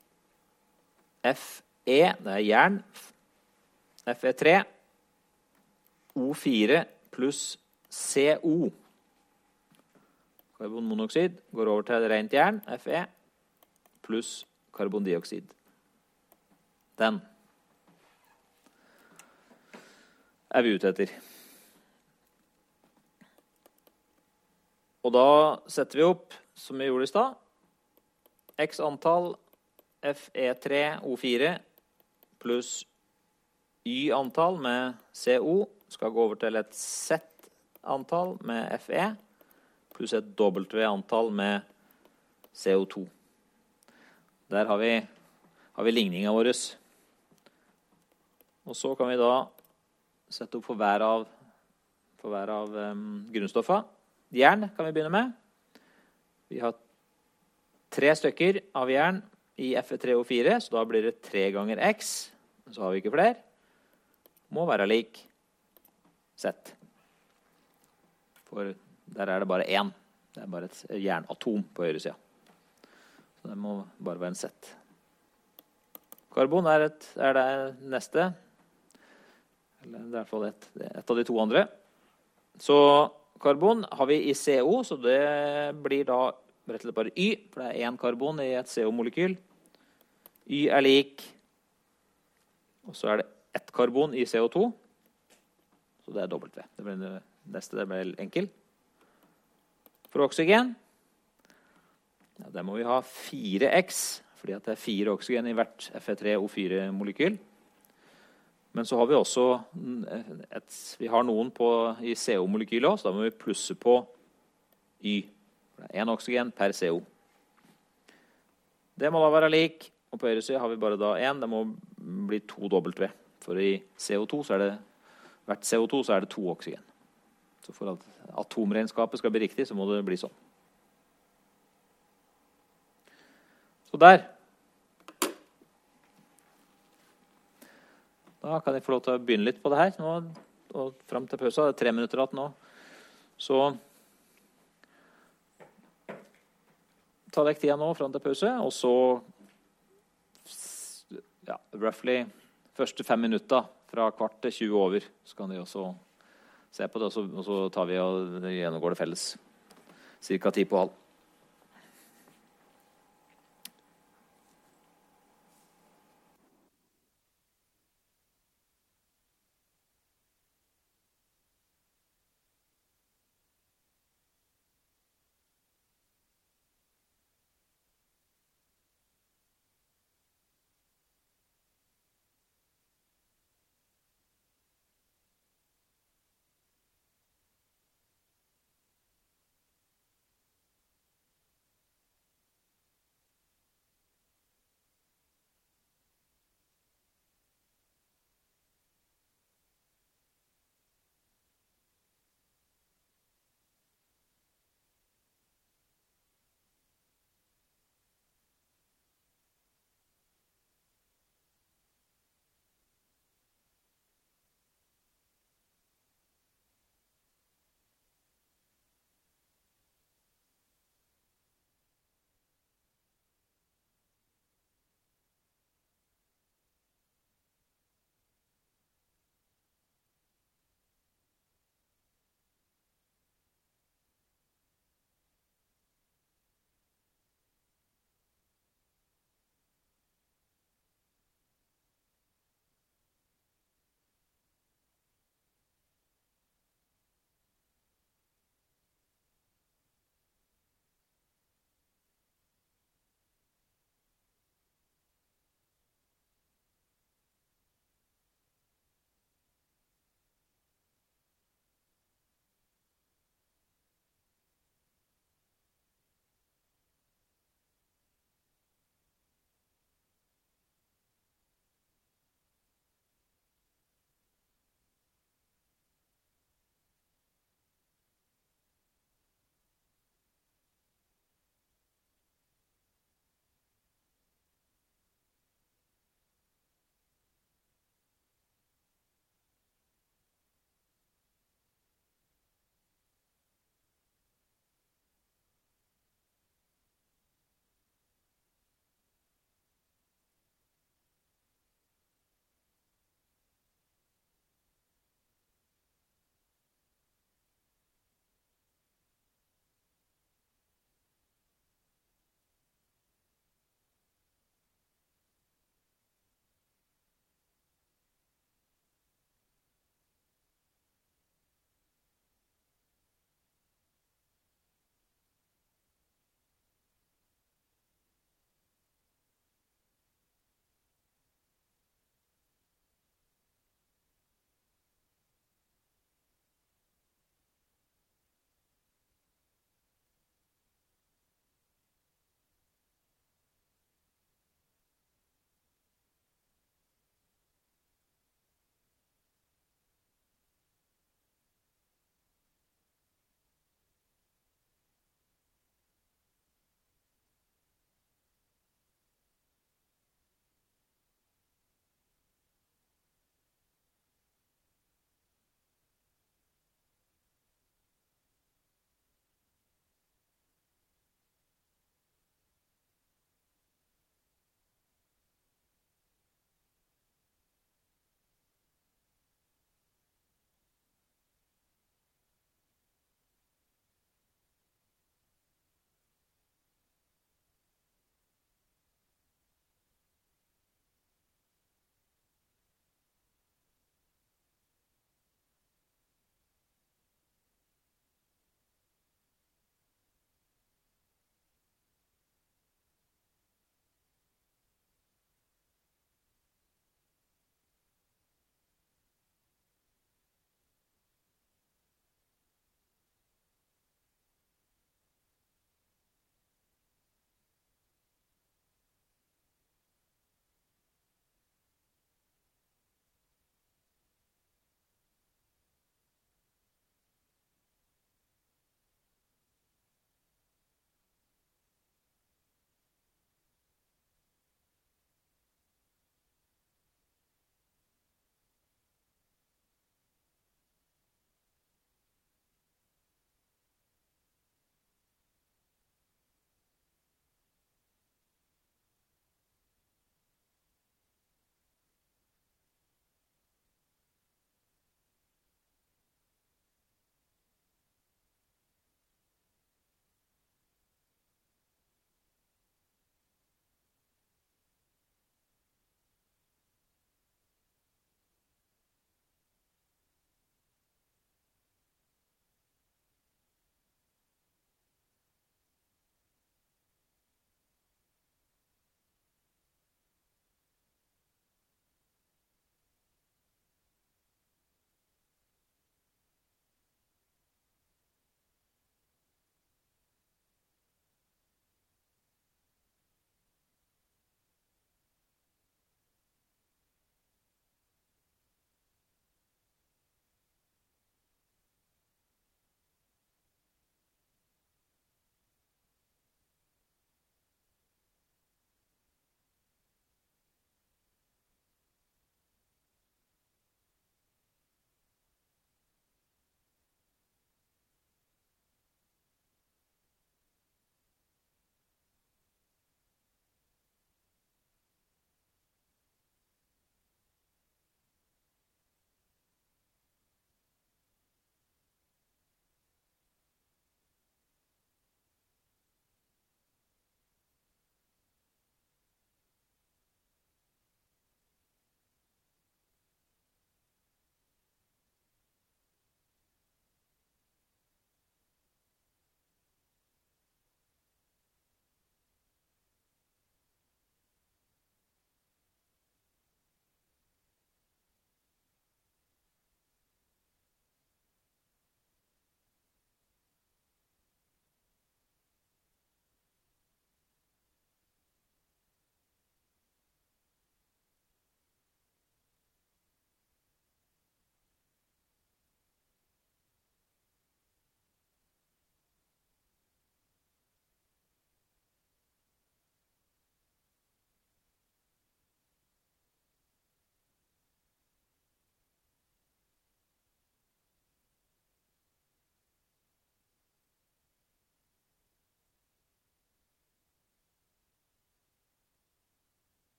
F E, det er jern. F E tre. O fire pluss C O. Karbonmonoksid går over til rent jern, Fe, pluss karbondioksid. Den er vi ute etter. Og da setter vi opp, som vi gjorde i stad, x antall F E tre O fire pluss y antall med C O skal gå over til et Z-antall med Fe pluss et W-antall med C O to. Der har vi, har vi ligningen vår. Og så kan vi da sette opp for hver av, for hver av um, grunnstoffene. Jern kan vi begynne med. Vi har tre stykker av jern i F E tre O fire, så da blir det tre ganger X. Så har vi ikke flere. Må være lik Z. For der er det bare én. Det er bare et jernatom på høyre siden. Så det må bare være en Z. Karbon er, et, er det neste. Eller det er i hvert fall et, et av de to andre. Så karbon har vi i C O, så det blir da rett og slett bare Y, for det er én karbon i et C O-molekyl. Y er lik, og så er det ett karbon i C O to, så det er W. Det blir det neste, det blir enkel. For oksygen, ja, der må vi ha fire X, fordi at det er fire oksygen i hvert F E tre O fire-molekyl. Men så har vi også et, vi har noen på, i C O-molekylet også, så da må vi plusse på Y. Det er en oksygen per C O. Det må da være lik, og på høyre side har vi bare da en, det må bli to W. For i C O to så er det, hvert C O to så er det to oksygen. Så for at atomregnskapet skal bli riktig, så må det bli sånn. Så der. Da kan jeg få lov til å begynne litt på det her nå, og frem til pausa. Det er tre minutter igjen nå. Så ta deg tida nå frem til pause, og så ja, roughly første fem minutter fra kvart til tjue over, så kan de også se på det, og så, og så tar vi og gjennomgår det felles. Cirka ti på halv.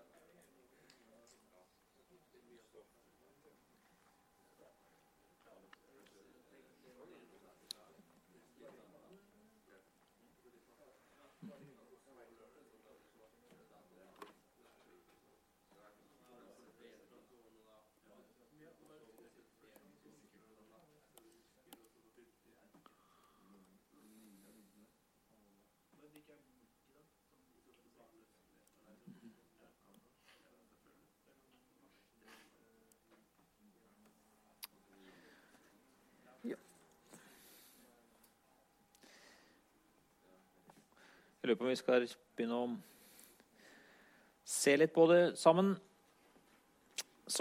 Jeg lurer på om vi skal begynne å se litt på det sammen. Så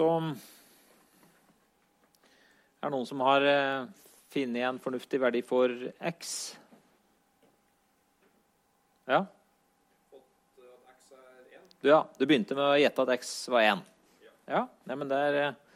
er det noen som har eh, funnet en fornuftig verdi for x. Ja? Fått at x er én. Du, ja, du begynte med å gjette at x var én. Ja, nei, men det er eh,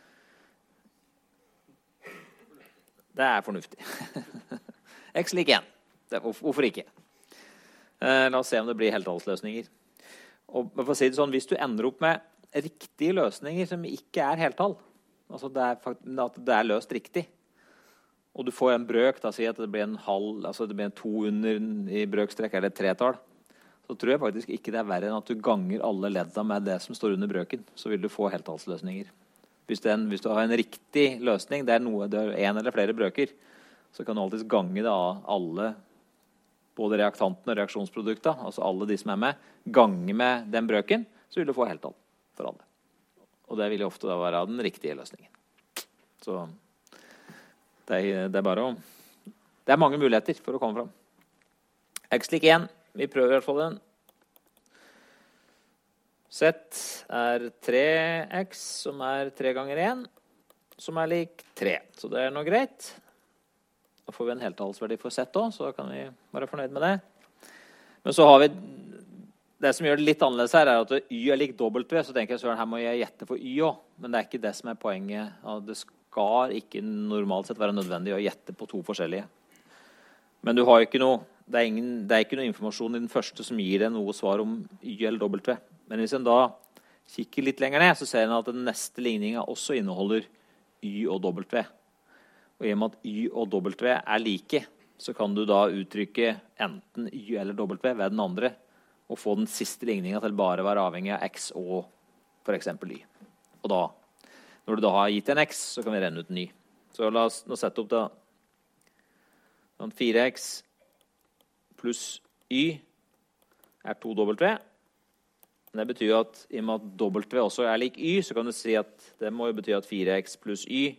det er fornuftig. X lik én. Det, hvorfor ikke? Eh, la oss se om det blir heltallsløsninger. Og for å si det sånn, hvis du ender opp med riktige løsninger som ikke er heltall, altså det er, at det er løst riktig, og du får en brøk, da sier at det blir en halv, altså det blir en to under i brøkstrekk, eller et tretall, så tror jeg faktisk ikke det er verre enn at du ganger alle ledda med det som står under brøken, så vil du få heltallsløsninger. Hvis, den, hvis du har en riktig løsning, det er noe, det er en eller flere brøker, så kan du alltid gange det av alle, både reaktantene og reaksjonsprodukter, altså alle de som er med, gange med den brøken, så vil du få heltall for alle. Og det vil jo ofte da være den riktige løsningen. Så det er, det er bare å... Det er mange muligheter for å komme fram. X lik én, vi prøver i hvert fall den. Z er tre x, som er tre ganger én, som er lik tre. Så det er noe greit. Da får vi en heltallsverdi for Z også, så da kan vi være fornøyd med det. Men så har vi, det som gjør det litt annerledes her, er at y er lik W, så tenker jeg, så her må jeg gjette for y også. Men det er ikke det som er poenget. Det skal ikke normalt sett være nødvendig å gjette på to forskjellige. Men du har ikke noe, det er, ingen, det er ikke noe informasjon i den første som gir deg noe svar om y eller W. Men hvis en da kikker litt lenger ned, så ser en at den neste ligningen også inneholder y og W. Og i og med at y og W er like, så kan du da uttrykke enten y eller W ved den andre, og få den siste ligningen til bare å være avhengig av x og for eksempel y. Og da, når du da har gitt en x, så kan vi regne ut en y. Så la oss nå sette opp da fire x pluss y er to W. Det betyr at i og med at W også er lik y, så kan du si at det må jo bety at fire x pluss y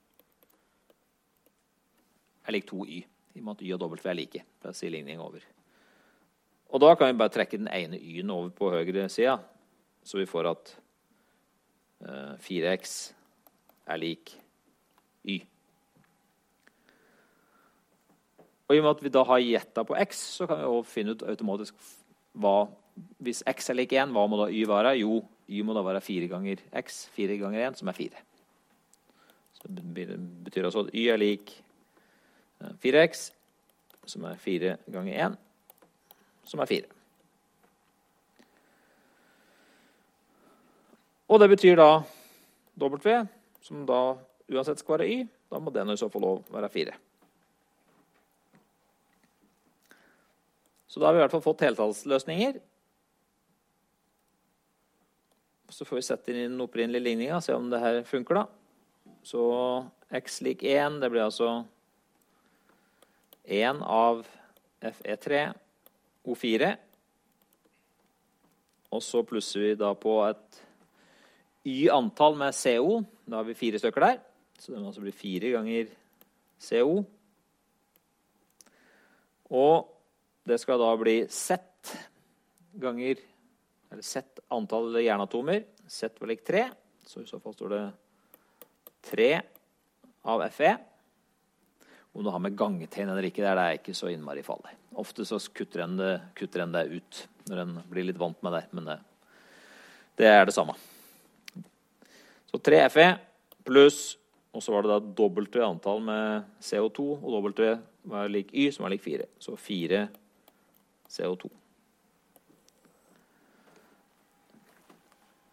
er lik to y, i og med at y og W er like. Da sier ligningen over. Og da kan vi bare trekke den ene y-en over på høyre siden, så vi får at uh, fire x er lik y. Og i og med at vi da har gjettet på x, så kan vi også finne ut automatisk hva, hvis x er lik én, hva må da y være? Jo, y må da være fire ganger x, fire ganger én, som er fire. Så det betyr altså at y er lik fire x, som er fire ganger én, som er fire. Og det betyr da W, som da uansett skal være y, da må den i så fall også være fire. Så da har vi i hvert fall fått heltallsløsninger. Så får vi sette inn i den opprinnelige ligningen, og se om det her funker da. Så x lik én, det blir altså én av F E tre O fire. Og så plusser vi da på et y-antall med C O. Da har vi fire stykker der. Så det må altså bli fire ganger C O. Og det skal da bli Z ganger, eller Z antall jernatomer. Z var lik tre. Så i så fall står det tre av F E. Om det har med gangetegn eller ikke, det er ikke så innmari farlig. Ofte så kutter en det, kutter en det ut når en blir litt vant med det, men det, det er det samme. Så tre F E pluss, og så var det da dobbelt antall med C O to, og dobbelt var lik Y, som var lik fire. Så fire C O to.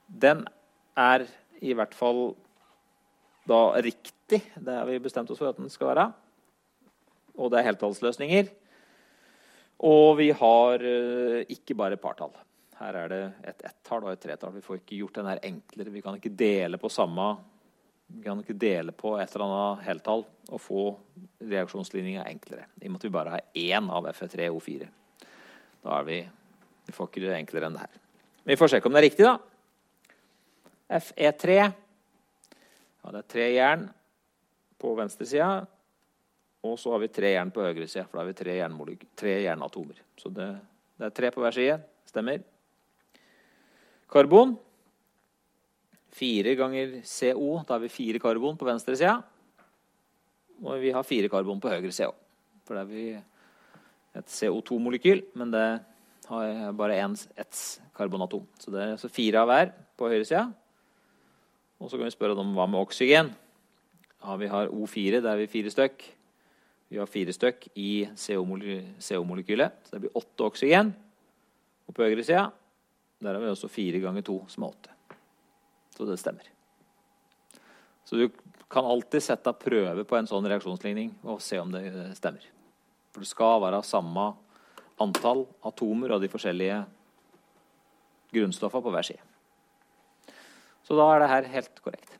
Den er i hvert fall da riktig. Det har vi bestemt oss for at den skal være. Og det er heltallsløsninger. Og vi har uh, ikke bare partall. Her er det et ett-tall og et tre-tall. Vi får ikke gjort den her enklere. Vi kan ikke dele på samme, vi kan ikke dele på et eller annet heltall og få reaksjonslinjen enklere. I og med at vi bare har én av F E tre O fire. Da er vi, vi får ikke det enklere enn det her. Vi får sjekke om det er riktig da. F E tre, ja, det er tre jern på venstre siden, og så har vi tre jern på høyre siden, for da har vi tre, tre jernatomer. Så det, det er tre på hver side, stemmer. Karbon, fire ganger C O, da har vi fire karbon på venstre siden, og vi har fire karbon på høyre siden. For da har vi et C O to molekyl, men det har bare en, et karbonatom. Så det er altså fire av hver på høyre siden. Og så kan vi spørre om hva med oksygen. Ja, vi har O fire, der er vi fire stykk. Vi har fire stykk i C O-molekylet, så det blir åtte oksygen. Og på høyre siden, der har vi også fire ganger to, som er åtte. Så det stemmer. Så du kan alltid sette prøve på en sånn reaksjonsligning og se om det stemmer. For det skal være samme antall atomer av de forskjellige grunnstoffene på hver side. Så da er det her helt korrekt.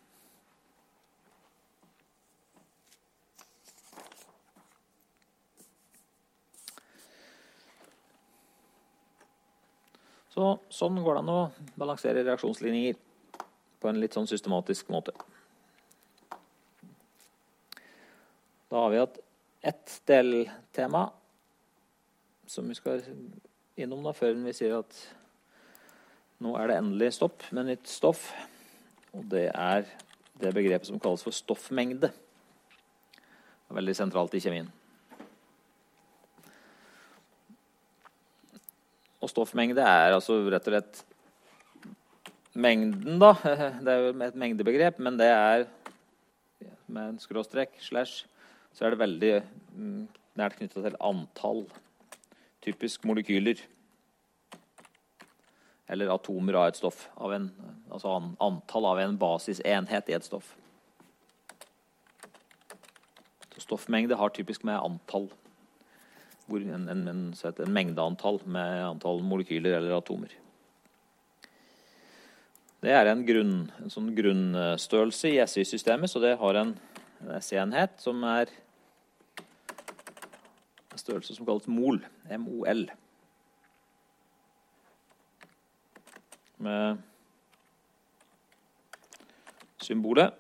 Så sånn går det an å balansere reaksjonslinjer på en litt sånn systematisk måte. Da har vi hatt ett deltema som vi skal innom da, før vi sier at nå er det endelig stopp med nytt stoff. Og det er det begrepet som kalles for stoffmengde. Det er veldig sentralt i kjemien. Og stoffmengde er altså rett og slett mengden da. Det er jo et mengdebegrep, men det er med en skråstrek, slash, så er det veldig nært knyttet til antall. Typisk molekyler. Eller atomer av et stoff, av en, altså antall av en basisenhet i et stoff. Så stoffmengde har typisk med antall, en, en, en, en mengdeantall med antall molekyler eller atomer. Det er en, grunn, en sånn grunnstørrelse i S I-systemet, så det har en, en S I-enhet som er en størrelse som kalles mol, M O L. Med symbolet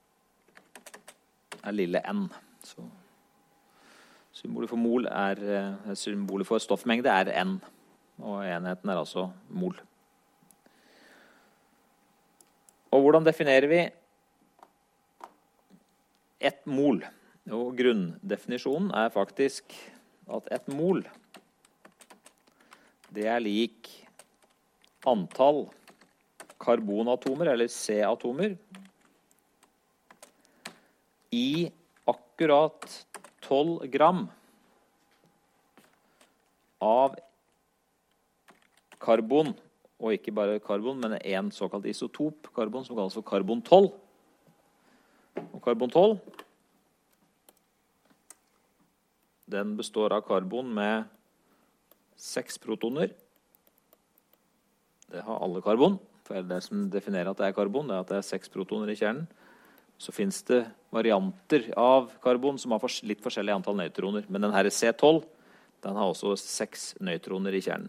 er lille n. Så symbolet for mol er, symbolet for stoffmengde er n, og enheten er altså mol. Og hvordan definerer vi et mol? Og grunndefinisjonen er faktisk at et mol, det er lik antall karbonatomer, eller C-atomer, i akkurat tolv gram av karbon, og ikke bare karbon, men en såkalt isotop karbon, som kalles for karbon tolv. Og karbon tolv, den består av karbon med seks protoner. Det har alle karbon, for det som definerer at det er karbon, det er at det er seks protoner i kjernen. Så finnes det varianter av karbon som har litt forskjellig antall nøytroner. Men den her C tolv, den har også seks nøytroner i kjernen.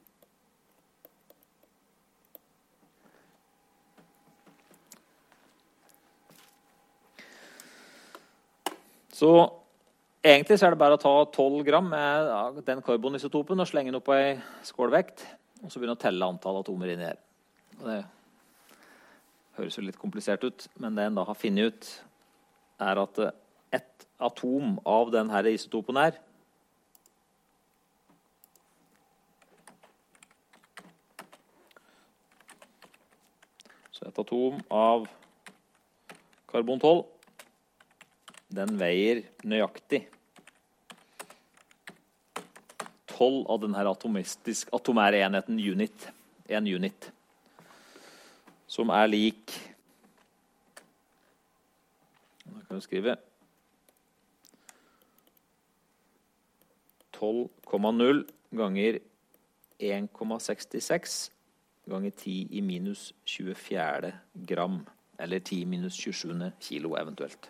Så egentlig så er det bare å ta tolv gram med den karbonisotopen og slenge den opp på en skålvekt, og så begynne å telle antall atomer inni her. Og det høres jo litt komplisert ut, men det en da har funnet ut er at ett atom av denne isotopen her så et atom av karbon tolv, den veier nøyaktig tolv av denne atomistisk, atomære enheten unit. En unit. som er lik, da kan vi skrive, tolv komma null ganger en komma sekstiseks ganger ti i minus tjuefire gram, eller ti minus tjuesju kilo eventuelt.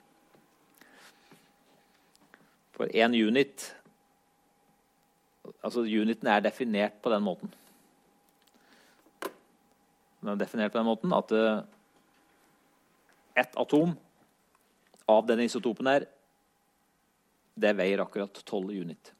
For en unit, altså uniten er definert på den måten. Den er definert på den måten at ett atom av denne isotopen her, det veier akkurat tolv unit.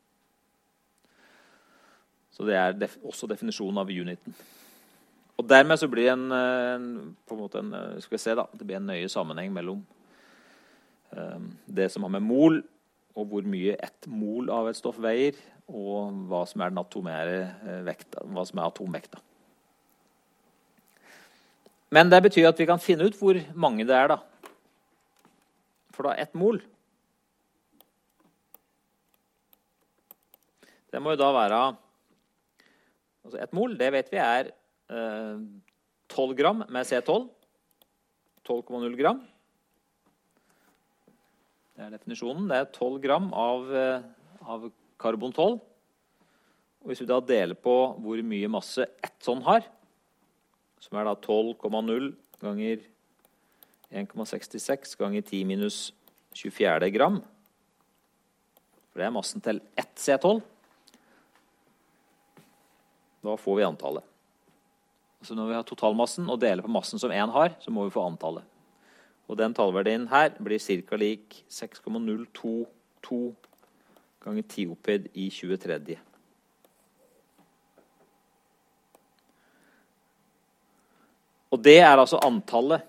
Så det er def- også definisjonen av uniten. Og dermed så blir en, en, på en måte en, skal vi se da, det blir en nøye sammenheng mellom um, det som har med mol, og hvor mye ett mol av et stoff veier, og hva som er den atomære vekta, hva som er atomvekta. Men det betyr at vi kan finne ut hvor mange det er da. For da ett mol, det må jo da være, altså ett mol, det vet vi er eh, tolv gram med C tolv, tolv komma null gram. Det er definisjonen, det er tolv gram av, eh, av karbon tolv. Og hvis vi da deler på hvor mye masse ett sånn har, som er da tolv komma null ganger en komma sekstiseks ganger ti minus tjuefire gram, for det er massen til ett C tolv, da får vi antallet. Så når vi har totalmassen og deler på massen som en har, så må vi få antallet. Og den tallverdien her blir cirka lik seks komma null to to ganger ti opphed i tjuetre. Og det er altså antallet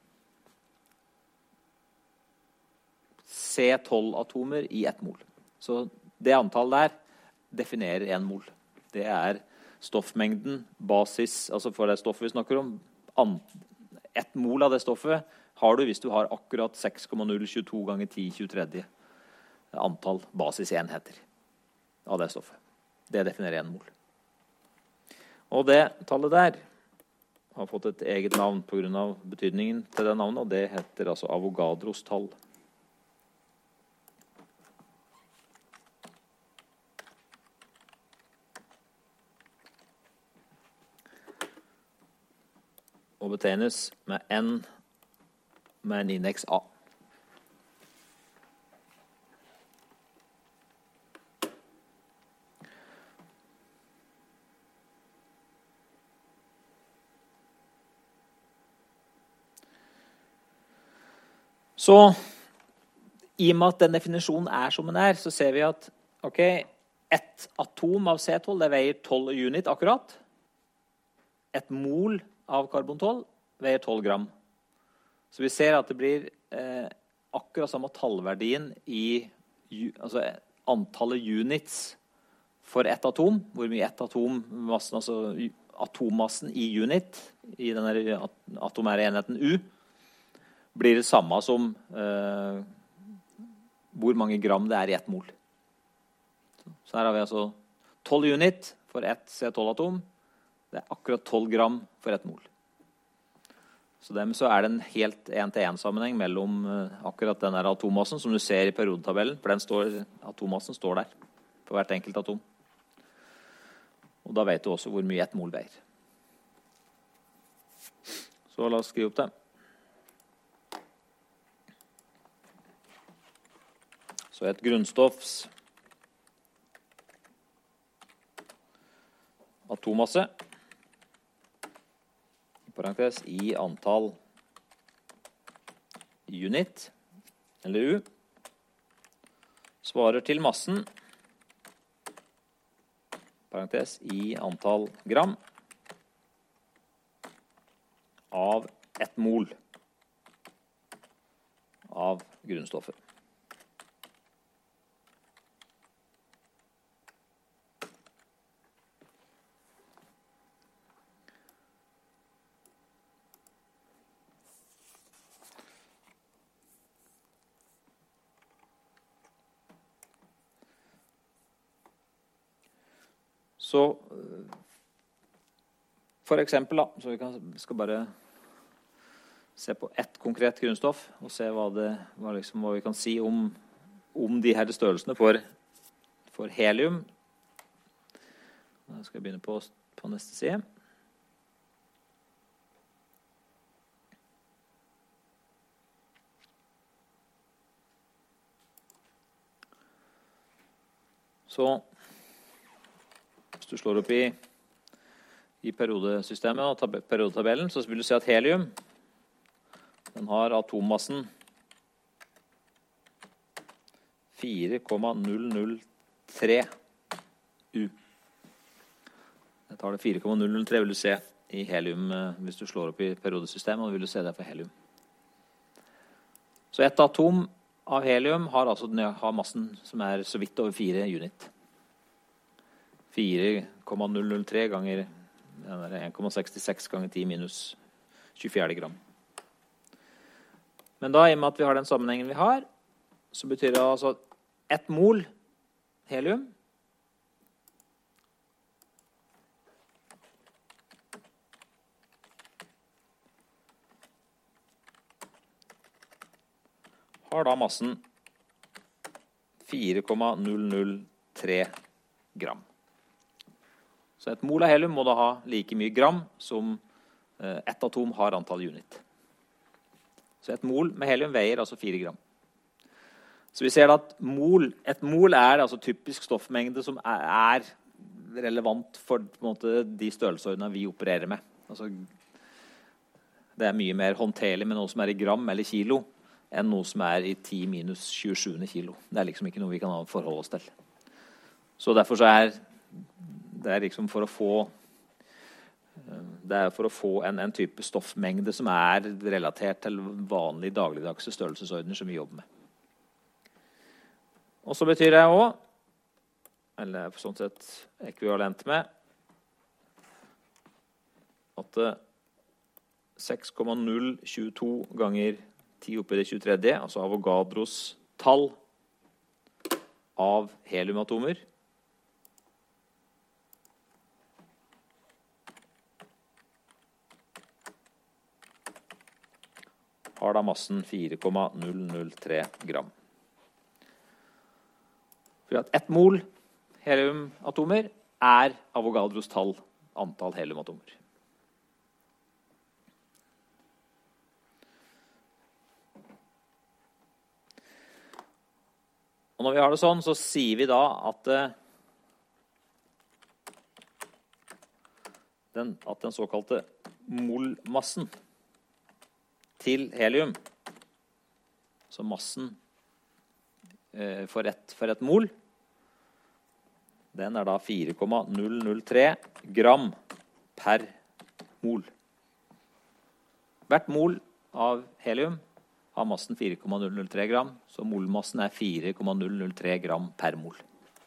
C tolv-atomer i ett mol. Så det antallet der definerer en mol. Det er stoffmengden, basis, altså for det stoffet vi snakker om, ett mol av det stoffet har du hvis du har akkurat seks komma null to to ganger ti i tjuetre antall basisenheter av det stoffet. Det definerer en mol. Og det tallet der har fått et eget navn på grunn av betydningen til det navnet, og det heter altså Avogadros tall. Og betegnes med N med en indeks A. Så i og med at den definisjonen er som den er, så ser vi at ok, ett atom av C tolv det veier tolv unit akkurat. Et mol av karbon tolv veier tolv gram. Så vi ser at det blir eh, akkurat samme tallverdien i altså antallet units for ett atom, hvor mye ett atom, massen, altså atommassen i unit, i denne atomære enheten U, blir det samme som eh, hvor mange gram det er i ett mol. Så her har vi altså tolv unit for ett C tolv-atom. Det er akkurat tolv gram for ett mol. Så dermed så er det en helt en-til-en-sammenheng mellom uh, akkurat denne atommassen, som du ser i periodetabellen, for den står, atommassen står der på hvert enkelt atom. Og da vet du også hvor mye ett mol veier. Så la oss skrive opp det. Så et grunnstoffs atommasse, parentes, i antall unit, eller U, svarer til massen, parentes, i antall gram, av ett mol av grunnstoffet. Så for eksempel da, så vi kan, skal bare se på ett konkret grunnstoff og se hva, det, hva, liksom, hva vi kan si om, om de her størrelsene for, for helium. Da skal jeg begynne på, på neste side. Så hvis du slår opp i, i periodesystemet og tab- periodetabellen, så vil du se at helium den har atommassen fire komma null null tre U. Jeg tar det fire komma null null tre vil du se i helium hvis du slår opp i periodesystemet, og vil du se det for helium. Så et atom av helium har altså har massen som er så vidt over fire unit. fire komma null null tre ganger en komma sekstiseks ganger ti minus tjuefire gram. Men da, i og med at vi har den sammenhengen vi har, så betyr det altså ett mol helium har da massen fire komma null null tre gram. Så et mol av helium må da ha like mye gram som ett atom har antall unit. Så et mol med helium veier altså fire gram. Så vi ser at mol, et mol er altså typisk stoffmengde som er relevant for på en måte, de størrelsesordene vi opererer med. Altså, det er mye mer håndterlig med noe som er i gram eller kilo, enn noe som er i ti minus tjuesju kilo. Det er liksom ikke noe vi kan forholde oss til. Så derfor så er det er liksom for å få det er for å få en, en type stoffmengde som er relatert til vanlige dagligdagse størrelsesordener som vi jobber med. Og så betyr det også, eller for sånn sett ekvivalent med, at seks komma null to to ganger ti oppi det tjuetredje, altså Avogadros tall av heliumatomer, har da massen fire komma null null tre gram. For at ett mol heliumatomer er Avogadros tall antall heliumatomer. Og når vi har det sånn, så sier vi da at den, at den såkalte molmassen til helium, så massen eh, for, et, for et mol, den er da fire komma null null tre gram per mol. Hvert mol av helium har massen fire komma null null tre gram, så molmassen er fire komma null null tre gram per mol.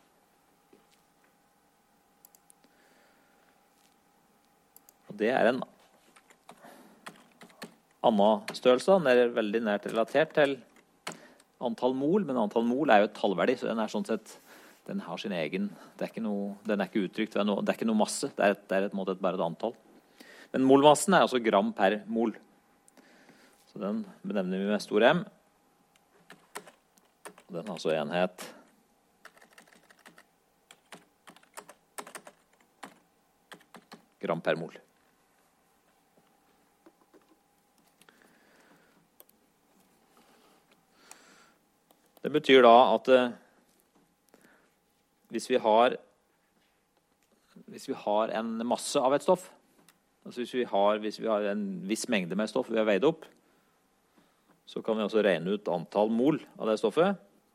Og det er en annen størrelse. Den er veldig nært relatert til antall mol, men antall mol er jo et tallverdi, så den er sånn sett, den har sin egen, det er ikke noe, den er ikke uttrykt, det er, noe, det er ikke noe masse, det er, et, det er et, måte et, bare et antall. Men molmassen er altså gram per mol. Så den benevner vi med stor M. Den har altså enhet gram per mol. Det betyr da at eh, hvis vi har hvis vi har en masse av et stoff, altså hvis vi har, hvis vi har en viss mengde med stoff vi har veid opp, så kan vi også regne ut antall mol av det stoffet,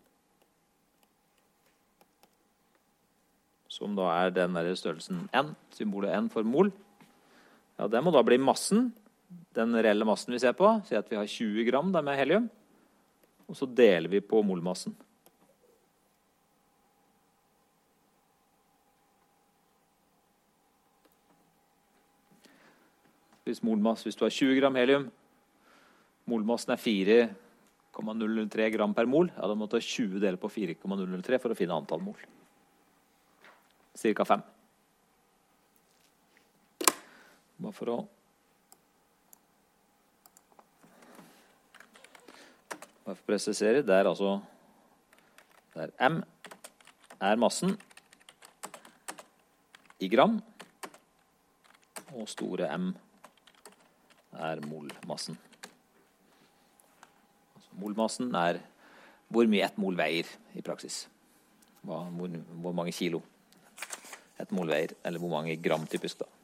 som da er den der størrelsen N, symbolet N for mol. Ja, det må da bli massen, den reelle massen vi ser på, si at vi har tjue gram der med helium, og så deler vi på molmassen. Hvis, molmass, hvis du har tjue gram helium, molmassen er fire komma null null tre gram per mol, ja, da må du ta tjue deler på fire komma null null tre for å finne antall mol. Cirka fem. Bare for å Bare for å presisere, det er altså det er M er massen i gram, og store M er molmassen. Altså, molmassen er hvor mye ett mol veier i praksis. Hva, hvor, hvor mange kilo ett mol veier, eller hvor mange gram typisk da.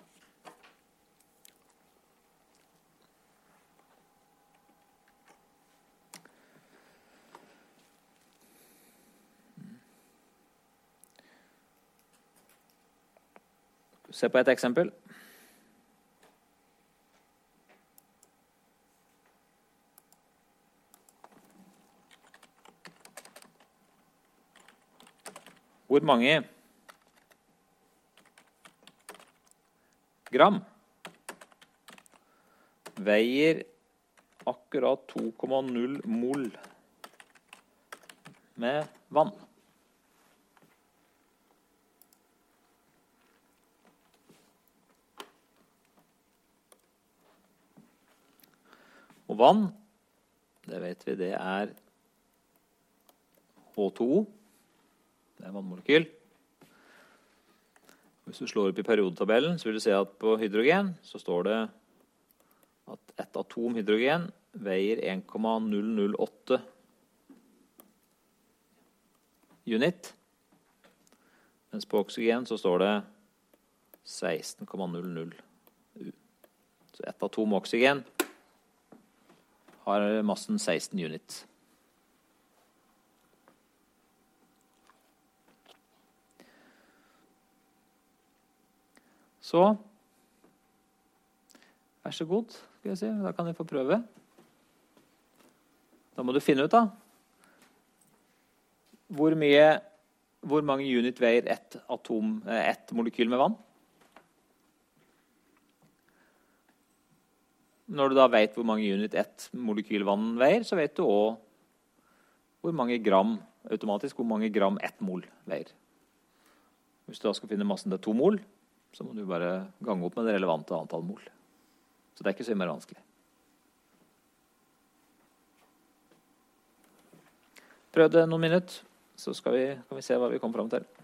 Se på et eksempel. Hvor mange gram veier akkurat to komma null mol med vann? Og vann, det vet vi, det er H to O. Det er vannmolekyl. Hvis du slår opp i periodetabellen, så vil du se at på hydrogen så står det at et atom hydrogen veier en komma null null åtte unit. Mens på oksygen så står det seksten komma null null U. Så et atom oksygen har massen seksten unit. Så, vær så god, skal jeg si. Da kan jeg få prøve. Da må du finne ut da. Hvor mye, hvor mange unit veier ett atom, ett molekyl med vann? Når du da vet hvor mange unit ett molekyl vann veier, så vet du også hvor mange gram, automatisk, hvor mange gram ett mol veier. Hvis du da skal finne massen til to mol, så må du bare gange opp med det relevante antall mol. Så det er ikke så mer vanskelig. Prøv det noen minutter, så skal vi, kan vi se hva vi kommer frem til.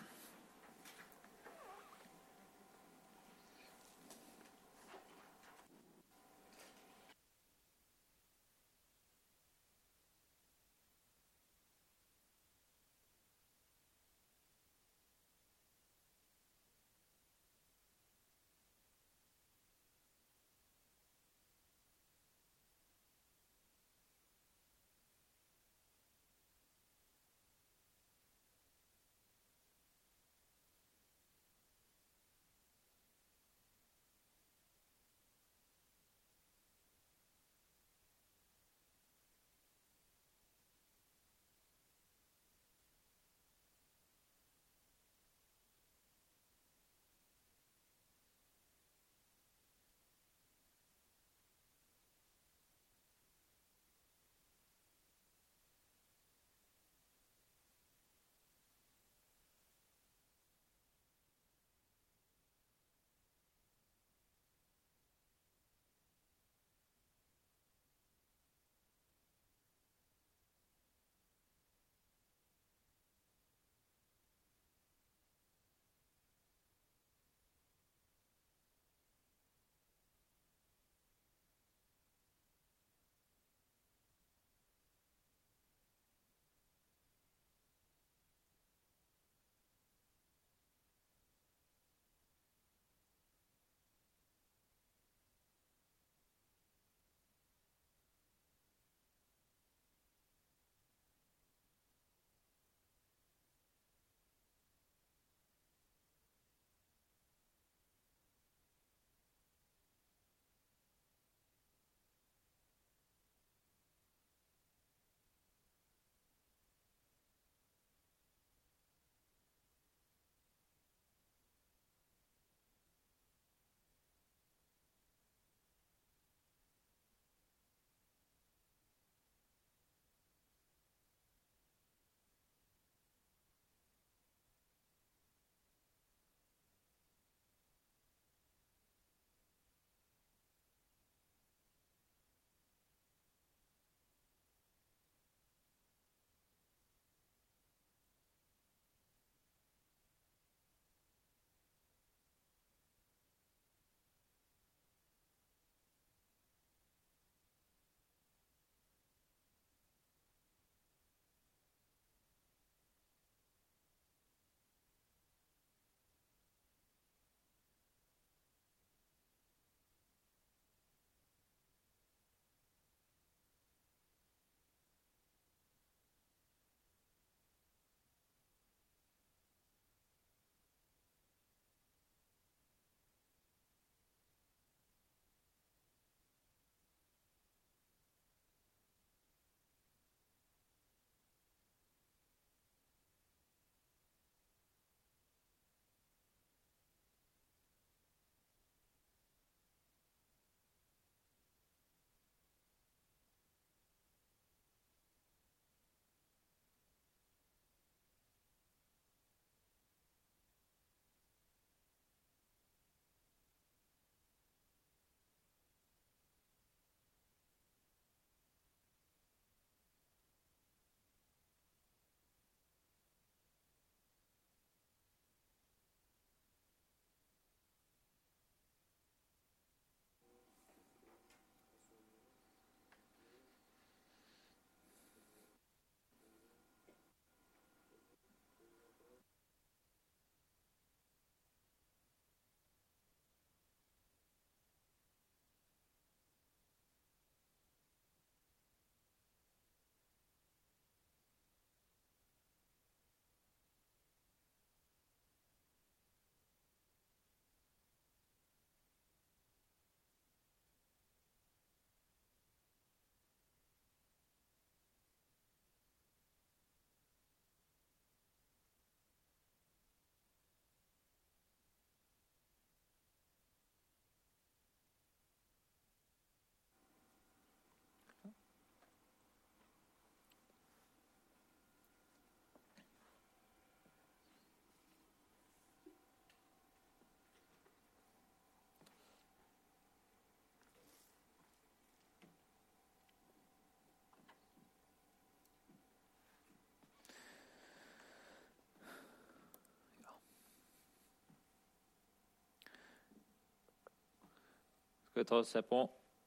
skal vi ta og se på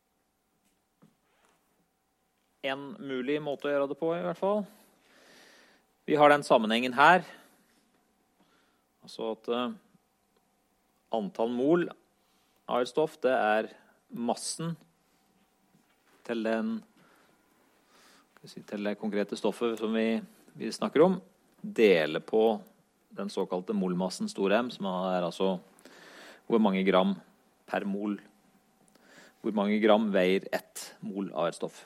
en mulig måte å gjøre det på, i hvert fall. Vi har den sammenhengen her. Altså at uh, antall mol av et stoff, det er massen til, den, si, til det konkrete stoffet som vi, vi snakker om, deler på den såkalte molmassen stor M, som er altså hvor mange gram per mol, hvor mange gram veier ett mol av et stoff.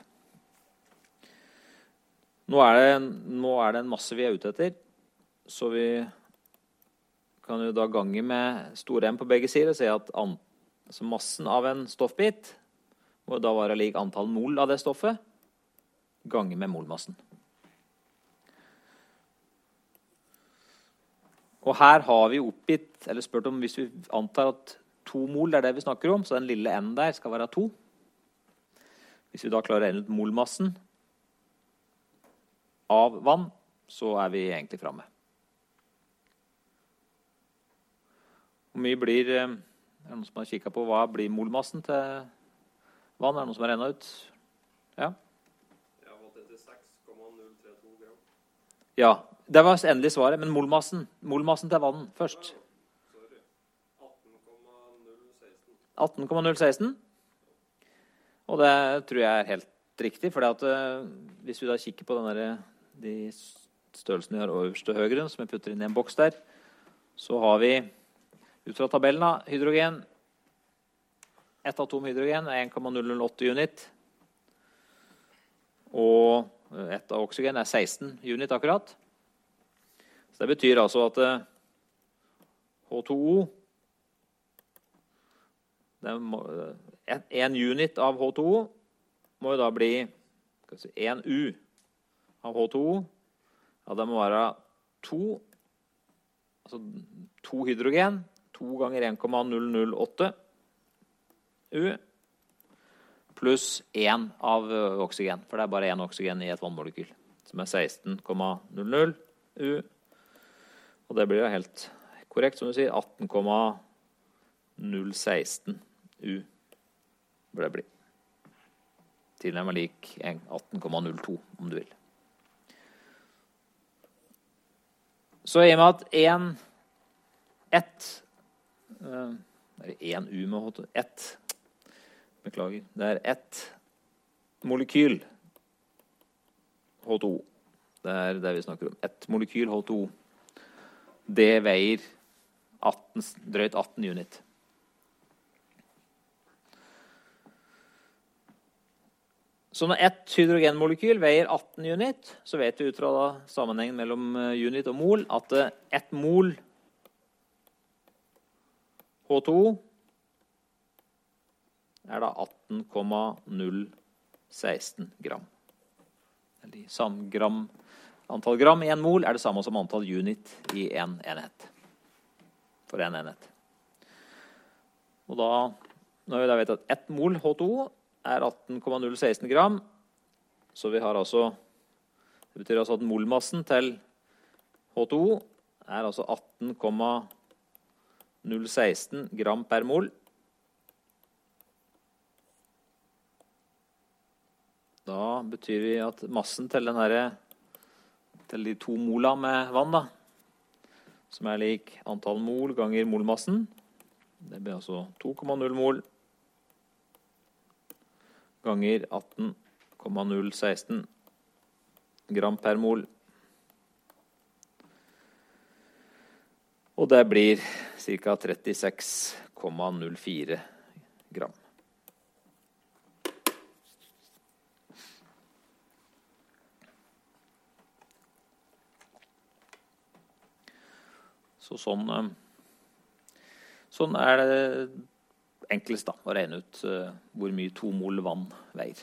Nå er det, nå er det en masse vi er ute etter, så vi kan jo da gange med stor M på begge sider, og si at an, altså massen av en stoffbit må da være lik antall mol av det stoffet, gange med molmassen. Og her har vi oppgitt, eller spurt om hvis vi antar at to mol er det vi snakker om, så den lille N der skal være to. Hvis vi da klarer å regne ut molmassen av vann, så er vi egentlig fremme. Hvor mye blir, er det noen som har kikket på hva blir molmassen til vann? Er det noen som har regnet ut? Ja? Jeg har valgt etter seks komma null tre to gram. Ja, det var endelig svaret, men molmassen, molmassen til vann først. Sorry. atten komma null seksten. atten komma null seksten. Og det tror jeg er helt riktig, for at, uh, hvis vi da kikker på den der, de størrelsene vi har øverst og høyre, som vi putter inn i en boks der, så har vi ut fra tabellen da, hydrogen, ett atom hydrogen er en komma null null åtte unit, og ett av oksygen er seksten unit akkurat. Så det betyr altså at uh, H to O, må, uh, en unit av H to O må jo da bli si, en U av H to O. Ja, det må være to, altså to hydrogen, to ganger en komma null null åtte U, pluss en av oksygen, for det er bare en oksygen i et vannmolekyl, som er seksten komma null null U, og det blir jo helt korrekt, som du sier, atten komma null seksten U bør det bli. Tilnærmet lik atten komma null to, om du vil. Så i og med at en, ett, uh, det er en U med H to O, ett, beklager, det er ett molekyl H to O. Det er det vi snakker om. Ett molekyl H to O. Det veier atten, drøyt atten unit. Så når ett hydrogenmolekyl veier atten unit, så vet vi ut fra da, sammenhengen mellom unit og mol, at ett mol H to O er da atten komma null seksten gram. Eller samme gram, antall gram i en mol er det samme som antall unit i en enhet. For en enhet. Og da, når vi da vet at ett mol H to O er atten komma null seksten gram, så vi har altså, det betyr altså at molmassen til H to O er altså atten komma null seksten gram per mol. Da betyr vi at massen til den her, til de to mola med vann da, som er lik antall mol ganger molmassen, det blir altså to komma null mol ganger atten komma null seksten gram per mol. Og det blir ca. trettiseks komma null fire gram. Så sånn, sånn er det enklest da, å regne ut uh, hvor mye to mol vann veier.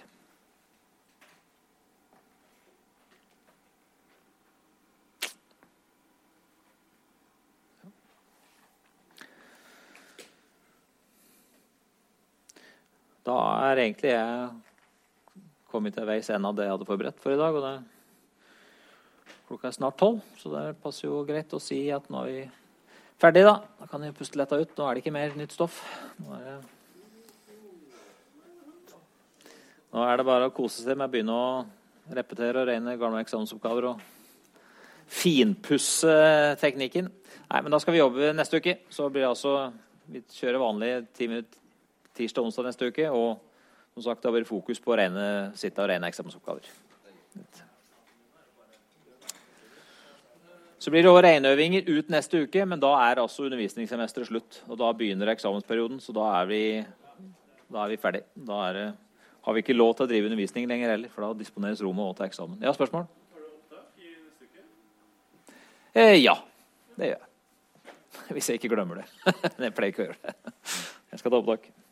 Da er egentlig jeg kommet til veis ende av det jeg hadde forberedt for i dag, og det klokka er snart tolv, så det passer jo greit å si at nå er vi ferdig da. Da kan vi puste letta ut. Nå er det ikke mer nytt stoff. Nå er det Nå er det bare å kose seg med å begynne å repetere og regne gamle eksamensoppgaver og finpusse teknikken. Nei, men da skal vi jobbe neste uke. Så blir det altså, vi kjører vanlig ti minutter tirsdag og onsdag neste uke, og som sagt, da blir det fokus på å regne, sitte og regne eksamensoppgaver. Så blir det også regneøvinger ut neste uke, men da er altså undervisningssemesteret slutt, og da begynner eksamensperioden, så da er vi, da er vi ferdig. Da er det, har vi ikke lov til å drive undervisning lenger heller, for da disponeres rommet også til eksamen. Ja, spørsmål? Har du opptak i neste uke? Eh, ja, det gjør jeg. Hvis jeg ikke glemmer det. Men jeg pleier ikke å gjøre det. Jeg skal ta opptak.